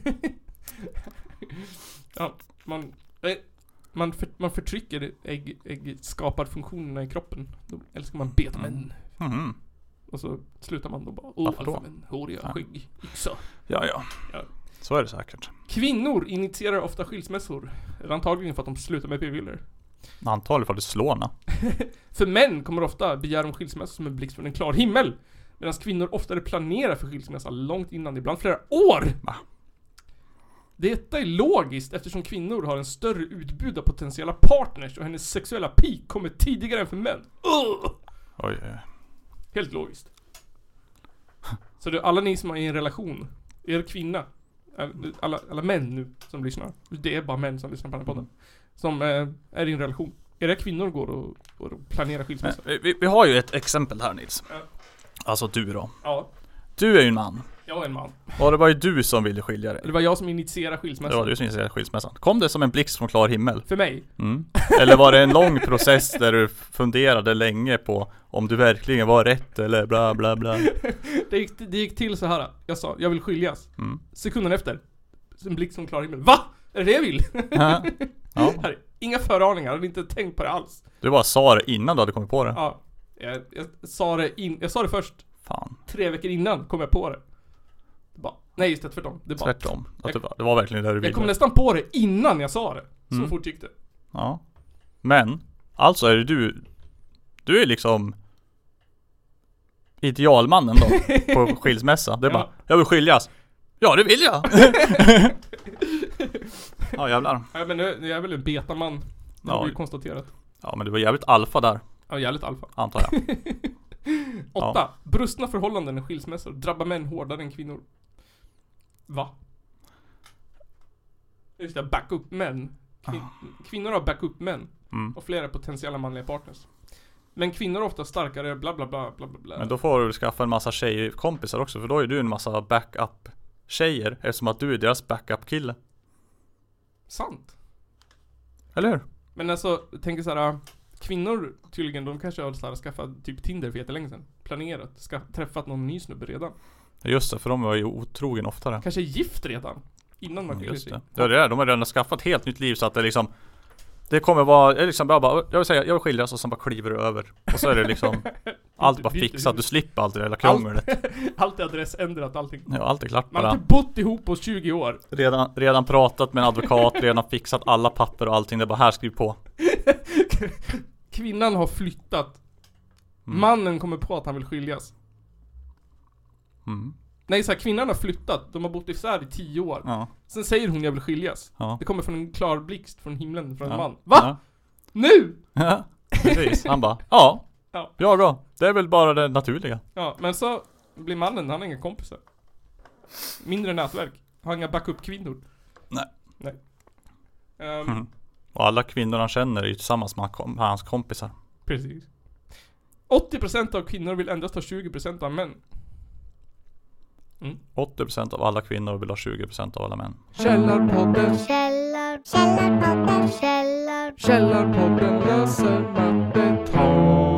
Ja, man eh, man, för, man förtrycker ägg, äggskaparfunktionerna i kroppen. Då älskar man betamän. Mm. Och så slutar man då bara åh, Varför då? alfamän, håriga, Ja. skägg, yxa. Ja, ja. Ja. Så är det säkert. Kvinnor initierar ofta skilsmässor. Eller antagligen för att de slutar med p-piller. Antagligen för att det slår na. För män kommer ofta begära om skilsmässa som en blixt från en klar himmel. Medan kvinnor oftare planerar för skilsmässa långt innan, ibland flera år. Va? Detta är logiskt eftersom kvinnor har en större utbud av potentiella partners och hennes sexuella peak kommer tidigare än för män. Ugh! Oj, oj. Helt logiskt. Så det, alla ni som är i en relation, er kvinna, alla, alla män nu som lyssnar, det är bara män som lyssnar på den här podden, som eh, är i en relation. Era kvinnor går och, och planerar skilsmässa. Men, vi, vi har ju ett exempel här, Nils. Ja. Alltså du då. Ja, Du är ju en man. jag är en man. Och det var ju du som ville skilja dig. Det var jag som initierade Det skilsmässan. var du som initierade skilsmässan. Kom det som en blixt från klar himmel? För mig. Mm. Eller var det en lång process där du funderade länge på om du verkligen var rätt eller bla bla bla? Det gick, det gick till så här. Jag sa, jag vill skiljas. Mm. Sekunden efter, en blixt från klar himmel. Va? Är det det jag vill? Ja. Ja. Här, inga föraningar, jag hade inte tänkt på det alls. Du bara sa det innan du hade kommit på det. Ja, jag, jag, sa, det in, jag sa det först. Fan. Tre veckor innan kom jag på det. det bara, nej, just det, tvärtom. Det, bara, Tvärtom. Att jag, det, var, det var verkligen det du ville. jag kom nästan på det innan jag sa det. Så Mm. fort gick det. Ja. Men, alltså är det du... Du är liksom... idealmannen då. På skilsmässa. Det är Ja. bara, jag vill skiljas. Ja, det vill jag. Ja, jävlar. Ja, men nu, jag är väl en betaman. Det Ja. har vi ju konstaterat. Ja, men det var jävligt alfa där, Ja, jävligt alfa. antar jag. Åtta. Ja. Brustna förhållanden och skilsmässor drabbar män hårdare än kvinnor. Va? Just det, backup män. Kvin- kvinnor har backup män. Mm. Och flera potentiella manliga partners. Men kvinnor är ofta starkare, bla bla bla bla bla bla. Men då får du skaffa en massa tjejkompisar också. För då är du en massa backup tjejer. Eftersom att du är deras backup kille. Sant. Eller hur? Men alltså, jag tänker såhär. Kvinnor tydligen, de kanske har så här, skaffat typ Tinder för jättelänge sedan. Planerat, ska, träffat någon ny snubbe redan. Just det, för de var ju otrogen oftare. Kanske gift redan. Innan man Mm, skiljer just sig. det. Det är det där, de har redan skaffat helt nytt liv så att det liksom... Det kommer vara, det är liksom bara, bara, jag vill säga, jag vill skiljas och sen bara kliver du över. Och så är det liksom, allt bara fixat, du slipper allt det där krånglet. Allt är adressändrat, allting. Ja, allt är klart Man har bara. typ bott ihop på tjugo år. Redan, redan pratat med en advokat, redan fixat alla papper och allting. Det är bara här, skriv på. Kvinnan har flyttat. Mm. Mannen kommer på att han vill skiljas. Mm. Nej, så här, kvinnan har flyttat. De har bott isär i tio år. Ja. Sen säger hon jag vill skiljas. Ja. Det kommer från en klar blixt från himlen, från en Ja. man. Va? Ja. Nu? Ja, precis. Han bara, ja, Ja. jag då. Det är väl bara det naturliga. Ja, men så blir mannen, han har inga kompisar. Mindre nätverk. Har inga backup-kvinnor. Nej. Nej. Ehm, Mm. Och alla kvinnor han känner är ju tillsammans med kom- med hans kompisar. Precis. åttio procent av kvinnor vill endast ha tjugo procent av män. åttio procent av alla kvinnor vill ha tjugo procent av alla män. Källarpodden, Källar, källarpodden, källar, Källarpodden löser mattetal.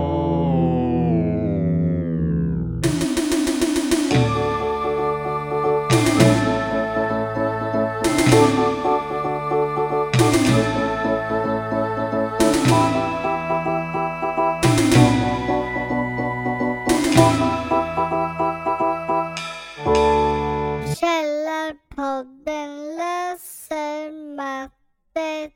Källarpodden löser mattetal.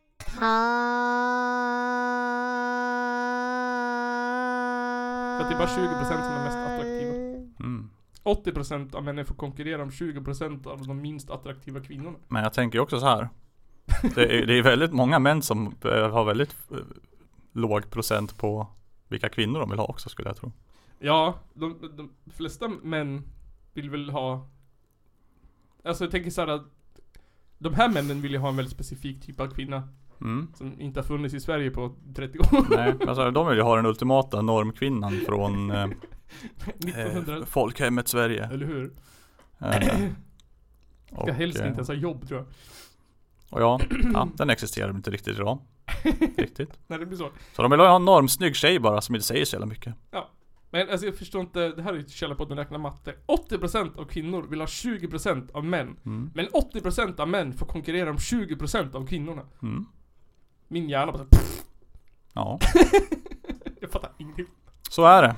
För att det är bara tjugo procent som är mest attraktiva. Mm. åttio procent av männen får konkurrera om tjugo procent av de minst attraktiva kvinnorna. Men jag tänker ju också så här. Det är, det är väldigt många män som eh, har väldigt eh, låg procent på vilka kvinnor de vill ha också, skulle jag tro. Ja, de, de flesta män vill väl ha... Alltså jag tänker så här att de här männen vill ju ha en väldigt specifik typ av kvinna Mm. som inte har funnits i Sverige på trettio år. Nej, alltså de vill ju ha den ultimata normkvinnan från eh, nittonhundra, eh, folkhemmet Sverige. eller hur? Eh, Ska helst eh, inte ens ha jobb, tror jag. Och ja, ja, den existerar inte riktigt idag. Riktigt. När det blir så. Så de vill ha en normsnygg tjej bara som inte säger så jävla mycket. Ja. Men alltså jag förstår inte, det här är ju Källarpodden räknar matte. åttio procent av kvinnor vill ha tjugo procent av män. Mm. Men åttio procent av män får konkurrera om tjugo procent av kvinnorna. Mm. Min hjärna bara så, Ja, jag fattar ingenting. så är det.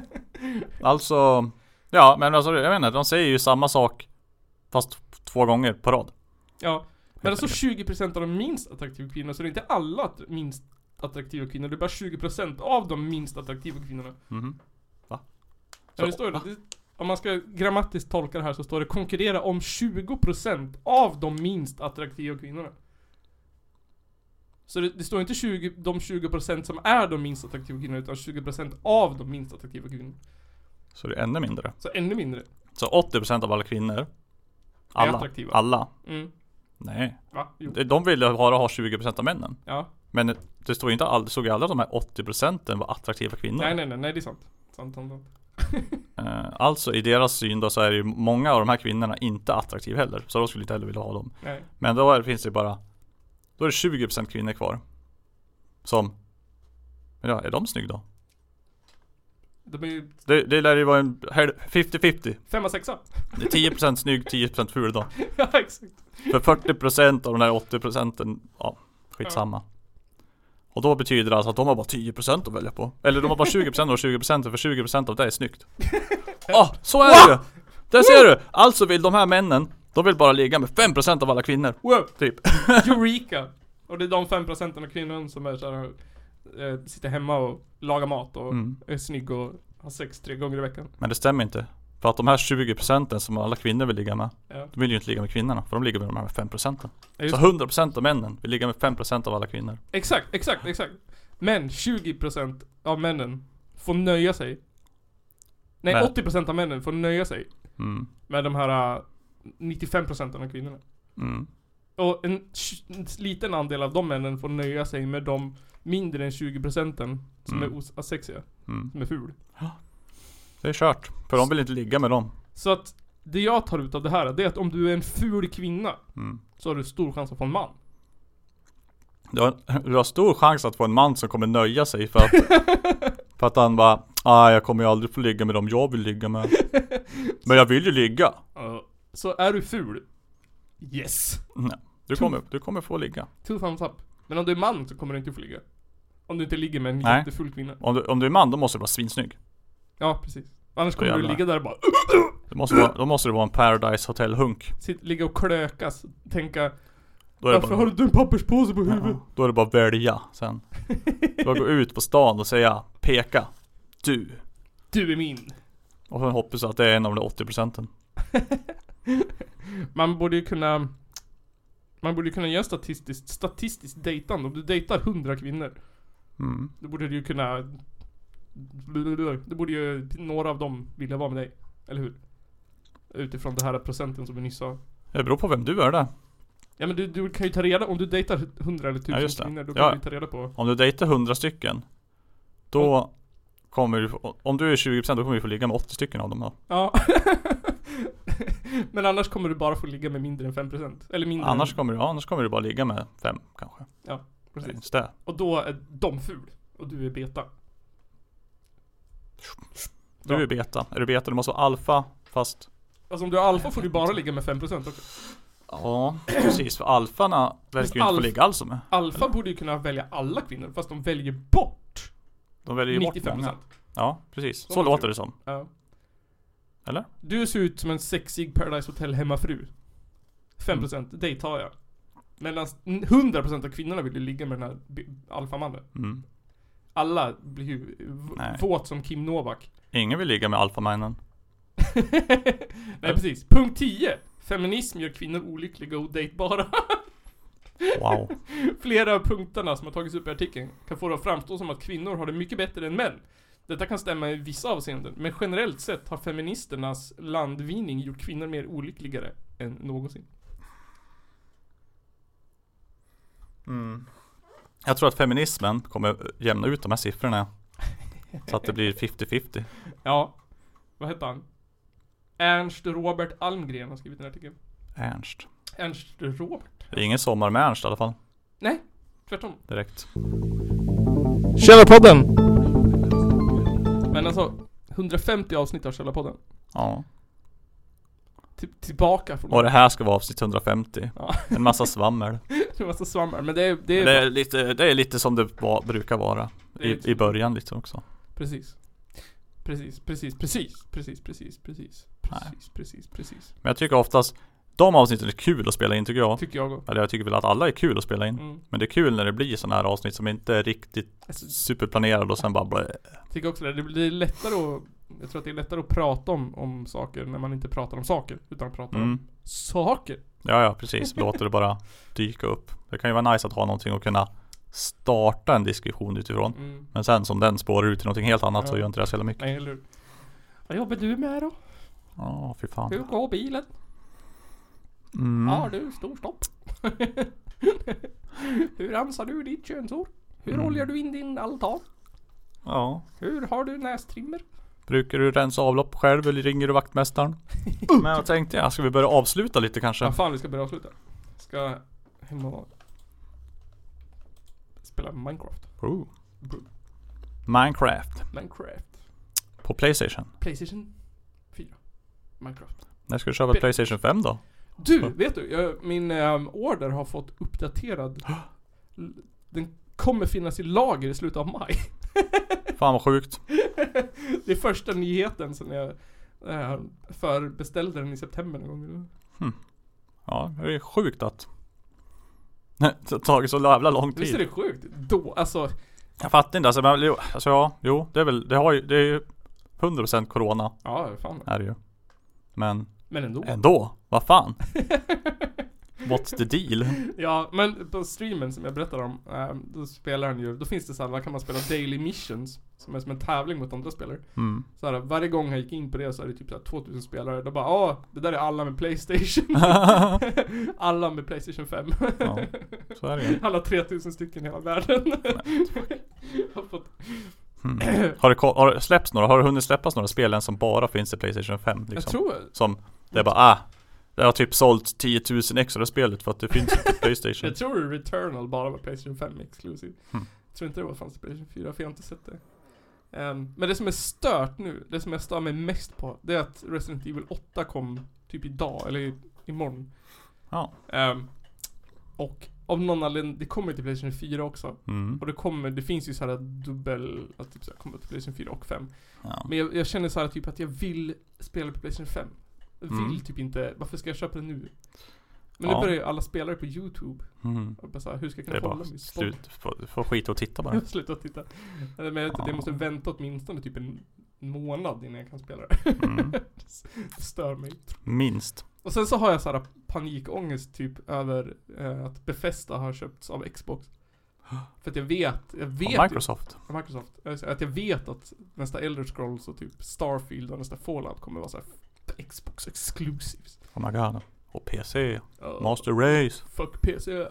Alltså, ja men alltså jag vet inte, de säger ju samma sak fast två gånger på rad. Ja, men Helt alltså enkelt. tjugo procent av de minst attraktiva kvinnorna, så det är inte alla att- minst attraktiva kvinnor, det är bara tjugo procent av de minst attraktiva kvinnorna. Mhm. Va? Ja, det står det, det, om man ska grammatiskt tolka det här så står det konkurrera om tjugo procent av de minst attraktiva kvinnorna. Så det, det står inte tjugo, de tjugo procent som är de minst attraktiva kvinnorna, utan tjugo procent av de minst attraktiva kvinnorna. Så det är ännu mindre. Så ännu mindre. Så åttio procent av alla kvinnor, alla, attraktiva. alla, Mm. nej. Va? Jo. De vill ju bara ha tjugo procent av männen. Ja. Men det stod ju inte all, det såg ju aldrig att de här åttio procenten var attraktiva kvinnor. Nej, nej, nej, nej, det är sant. Sant, sant, sant. Eh, alltså i deras syn då så är det ju många av de här kvinnorna inte attraktiva heller. Så de skulle inte heller vilja ha dem. Nej. Men då är, finns det bara, då är det tjugo procent kvinnor kvar. Som, men ja, är de snygga då? De är ju Det, det lär ju vara en femtio femtio. femma, sexa. Det är tio procent snygg, tio procent ful då. Ja, exakt. För fyrtio procent av de där åttio procenten, ja, Skitsamma. Och då betyder det alltså att de har bara tio procent att välja på. Eller de har bara tjugo procent och tjugo procent, för tjugo procent av det är snyggt. Ja, ah, så är det ju. Där ser du. Alltså vill de här männen, de vill bara ligga med fem procent av alla kvinnor. Wow. Typ. Eureka. Och det är de fem procenten av kvinnor som är så här, äh, sitter hemma och lagar mat och Mm. är snygg och har sex tre gånger i veckan. Men det stämmer inte. För att de här tjugo procenten som alla kvinnor vill ligga med, Ja. de vill ju inte ligga med kvinnorna, för de ligger med de här fem procenten. Ja, just Så hundra procent av männen vill ligga med fem procent av alla kvinnor. Exakt, exakt, exakt. Men tjugo procent av männen får nöja sig. Nej, Men- åttio procent av männen får nöja sig Mm. med de här uh, nittiofem procent av kvinnorna. Mm. Och en, tj- en liten andel av de männen får nöja sig med de mindre än tjugo procenten som Mm. är os- asexiga, Mm. som är ful. Det är kört. För de vill inte ligga med dem. Så att det jag tar ut av det här, det är att om du är en ful kvinna Mm. så har du stor chans att få en man. Du har, du har stor chans att få en man som kommer nöja sig för att, för att han bara, ah, jag kommer ju aldrig få ligga med dem jag vill ligga med. Men jag vill ju ligga. Uh, så är du ful, yes, Nej, du kommer, du kommer få ligga. two thumbs up. Men om du är man så kommer du inte få ligga. Om du inte ligger med en Nej. jättefull kvinna. Om du, om du är man, då måste du vara svinsnygg. Ja, precis. Annars kommer du jävlar. ligga där och bara Det måste vara, då måste du vara en Paradise Hotel hunk. sitt, ligga och klökas. Tänka, Då är det varför bara, har du inte en papperspåse på huvudet? ja, då är det bara välja sen. Du bara gå ut på stan och säga, peka, du. Du är min. Och sen hoppas jag att det är en av de åttio procenten. Man borde ju kunna Man borde ju kunna göra statistiskt Statistiskt dejtande. Om du dejtar hundra kvinnor, Mm. då borde du ju kunna Då borde ju några av dem vilja vara med dig. Eller hur? Utifrån det här procenten som vi nyss sa. Det beror på vem du är där. Ja, men du, du kan ju ta reda, om du dejtar hundra eller Ja, tusen just det. kvinnor, då kan Ja. du ta reda på. Om du dejtar hundra stycken, då kommer du få, om du är tjugo procent, då kommer du få ligga med åttio stycken av dem då. Ja. Men annars kommer du bara få ligga med mindre än fem procent. Eller mindre Annars än, kommer du, ja, annars kommer du bara ligga med fem kanske. Ja, precis. Just det. Och då är de ful. Och du är beta. Du är beta. Är du beta, du måste vara alfa, fast Alltså om du är alfa får du bara ligga med fem procent också. ja, precis. För alfarna verkar ju inte alf- få ligga alls med. Alfa borde ju kunna välja alla kvinnor, fast de väljer bort De väljer ju bort nittiofem många. procent. Ja, precis. Så, Så låter det som. Ja. Eller? Du ser ut som en sexig Paradise Hotel hemmafru. fem procent, Mm. det tar jag. Medan hundra procent av kvinnorna vill ju ligga med den här b- alfamannen. Mm. Alla blir ju v- Nej. våt som Kim Novak. Ingen vill ligga med alfamännen. Nej, precis. Punkt tio. Feminism gör kvinnor olyckliga och odejtbara. Wow. Flera av punkterna som har tagits upp i artikeln kan få det att framstå som att kvinnor har det mycket bättre än män. Detta kan stämma i vissa avseenden, men generellt sett har feministernas landvinning gjort kvinnor mer olyckligare än någonsin. Mm. Jag tror att feminismen kommer jämna ut de här siffrorna. Så att det blir femtio femtio. Ja, vad heter han? Ernst Robert Almgren har skrivit den här artikeln. Ernst. Ernst Robert? Det är ingen sommar med Ernst i alla fall. Nej, tvärtom. Direkt. Källarpodden! Men alltså, hundrafemtio avsnitt av Källarpodden. Ja. Till, tillbaka från Och det här ska vara avsnitt hundrafemtio. Ja. En massa svammel. det var så svammar, men det är, det är, Det är lite, det är lite som det var, brukar vara. Det är I, lite- I början lite också. Precis. Precis, precis, precis, precis, precis, precis, Nej. precis, precis, precis. Men jag tycker oftast de avsnitten är kul att spela in tycker jag. Tycker jag också. Eller jag tycker väl att alla är kul att spela in. Mm. Men det är kul när det blir sådana här avsnitt som inte är riktigt Alltså, superplanerade och sen bara blä. jag tycker också det. Det blir lättare att, jag tror att det är lättare att prata om, om saker när man inte pratar om saker, utan pratar Mm. om saker. Ja, ja, precis. Låter det bara dyka upp. Det kan ju vara nice att ha någonting att kunna starta en diskussion utifrån. Mm. Men sen som den spårar ut till någonting helt annat så Ja. gör inte det så jävla mycket. Nej, eller hur? Vad jobbar du med då? Ja, fy Hur fan. går bilen? Mm. Har du storstopp? Hur ansar du ditt könsår? Hur Mm. oljar du in din altan? Ja. Hur har du nästrimmer? Brukar du rensa avlopp själv eller ringer du vaktmästaren? Men jag tänkte, ja, ska vi börja avsluta lite kanske? Ja, fan, vi ska börja avsluta. Ska hem och spela Minecraft. Oh. Minecraft. Minecraft. På PlayStation. Playstation fyra. Minecraft. När ska du köpa Pe- PlayStation fem då? Du, vet du? Jag, min um, order har fått uppdaterad den kommer finnas i lager i slutet av maj. Fan vad sjukt. Det är första nyheten som jag äh, förbeställde den i september någon gång. Hmm. Ja, det är sjukt att det har tagit så jävla lång tid. Visst är det sjukt? Då, alltså... Jag fattar inte, alltså, men, alltså ja, jo, det är väl, det har ju, det är ju hundra procent corona. Ja, fan. Är det ju. Men, men ändå. Ändå, vad fan? What's the deal? Ja, men på streamen som jag berättade om, äh, då spelar han ju, då finns det så här, kan man spela daily missions som är som en tävling mot andra spelare. Mm. Så här, varje gång han gick in på det så är det typ så här tvåtusen spelare. Då bara, åh, det där är alla med PlayStation. Alla med PlayStation fem. Ja, så är det ju. Alla tretusen stycken i hela världen. Har fått... Mm. Har, det, har det släppts några? Har det hunnit släppas några spelen som bara finns i PlayStation fem? Liksom? Jag tror som, det är bara, ah, det har typ sålt tio tusen extra spelet för att det finns inte PlayStation. Jag tror Returnal bara var PlayStation fem exclusive. Mm. Jag tror inte det var fanns i PlayStation fyra, för jag har inte sett det. Um, men det som är stört nu, det som jag stör mig mest på, det är att Resident Evil åtta kom typ idag, eller i, imorgon. Ja. Um, och av någon anledning, det kommer till PlayStation fyra också. Mm. Och det kommer, det finns ju så här dubbel, att typ så här, kommer till PlayStation fyra och fem. Ja. Men jag, jag känner så här typ att jag vill spela på PlayStation fem. Jag vill Mm. typ inte, varför ska jag köpa det nu? Men Ja. nu börjar ju alla spelare på YouTube. Mm. Och bara så här, hur ska jag Det kunna är bara hålla mig? slut, få, få skit och titta bara. Sluta titta. Men jag, Ja. jag måste vänta åtminstone typ en månad innan jag kan spela det. Mm. Det stör mig. Minst. Och sen så har jag så här panikångest typ över eh, att Bethesda har köpts av Xbox. För att jag vet, jag vet Och Microsoft. Ju, Microsoft. Att jag vet att nästa Elder Scrolls och typ Starfield och nästa Fallout kommer vara så här Xbox exclusives. Oh my god. Och P C. Uh, Master Race. Fuck P C. Uh.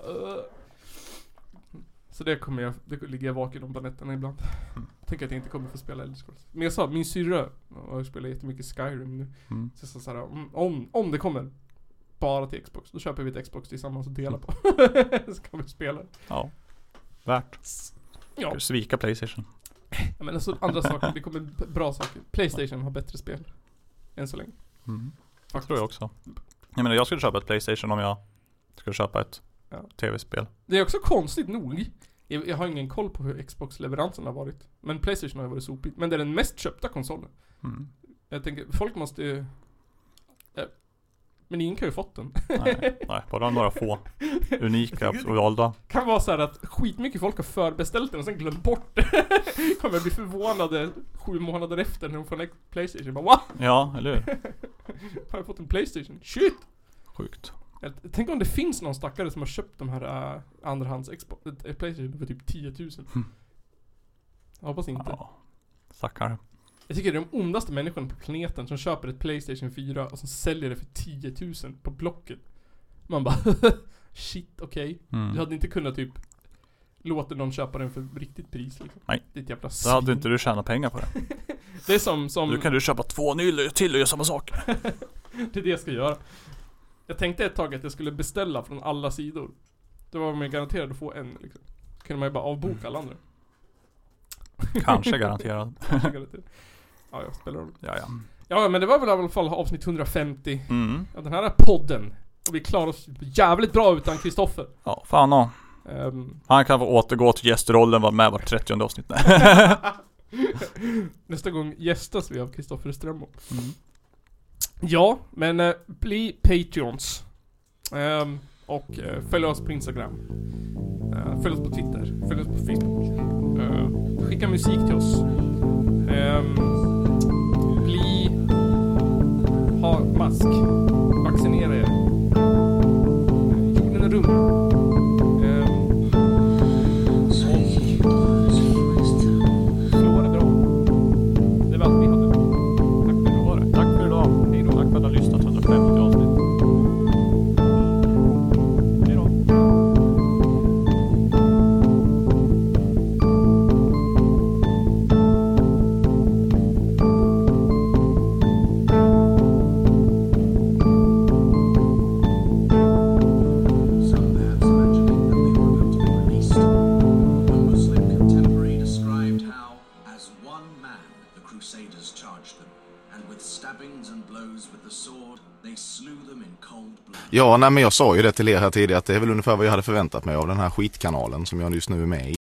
Så det kommer jag, det ligger jag vaken om på nätterna ibland. Mm. Jag tänker att jag inte kommer få spela Elder Scrolls. Men jag sa, min syrra har spelat jättemycket Skyrim nu. Mm. Så jag sa såhär, om, om, om det kommer bara till Xbox, då köper vi ett Xbox tillsammans och delar på. Så kan vi spela. Ja. Värt. Ja. Ska svika PlayStation. Ja, men alltså andra saker, det kommer b- bra saker. PlayStation har bättre spel. Än så länge. Mm. Det Faktiskt. tror jag också. Jag menar, jag skulle köpa ett PlayStation om jag skulle köpa ett Ja. tv-spel. Det är också konstigt nog. Jag, jag har ingen koll på hur Xbox-leveransen har varit. Men PlayStation har ju varit sopigt. Men det är den mest köpta konsolen. Mm. Jag tänker, folk måste ju... Ja. Men ingen kan ju fått den. Nej, nej, bara några få unika och valda. Kan vara så här att skitmycket folk har förbeställt den och sen glömt bort det. Kommer bli förvånade sju månader efter när de får en PlayStation. Bara, va? Ja, eller hur? Har jag fått en PlayStation? Shit! Sjukt. Jag tänk om det finns någon stackare som har köpt de här uh, andrahands Xbox, äh, PlayStation för typ tio tusen. Mm. Jag hoppas inte. Ja, stackare. Jag tycker det är de ondaste människorna på planeten som köper ett PlayStation fyra och som säljer det för tio tusen på Blocket. Man bara, shit, okej. Okay. Mm. Du hade inte kunnat typ låta någon köpa den för riktigt pris liksom. Nej. Det är ett jävla Då hade inte du tjänat pengar på det. Det är som, som... Nu kan du köpa två nyl till och göra samma sak. Det är det jag ska göra. Jag tänkte ett tag att jag skulle beställa från alla sidor. Då var man garanterad att få en liksom. Så kunde man ju bara avboka alla andra. Kanske garanterad. Kanske garanterad. Ja, jag spelar roll. Ja, ja. Ja, men det var väl i alla fall avsnitt hundrafemtio Mm. av den här podden. Och vi klarar oss jävligt bra utan Kristoffer. Ja, fan då. Um, Han kan få återgå till gästrollen, var med var trettionde avsnitt. nästa gång gästas vi av Kristoffer Strömmo. Mm. Ja, men uh, bli Patreons. Um, och uh, följ oss på Instagram. Uh, följ oss på Twitter. Följ oss på Facebook. Uh, skicka musik till oss. Um, bli... Ha mask. Vaccinera er. Uh, jorden är rund. Um, och flår är bra. Det var allt vi hade. Tack för idag. Tack för idag. Hej då. Tack för att du har lyssnat på hundrafemtio avsnitt. Hej då. Some bands imagining that they were about to be released. One Muslim contemporary described how, as one man, the Crusaders charged them. Ja, nej, men jag sa ju det till er här tidigare att det är väl ungefär vad jag hade förväntat mig av den här skitkanalen som jag just nu är med i.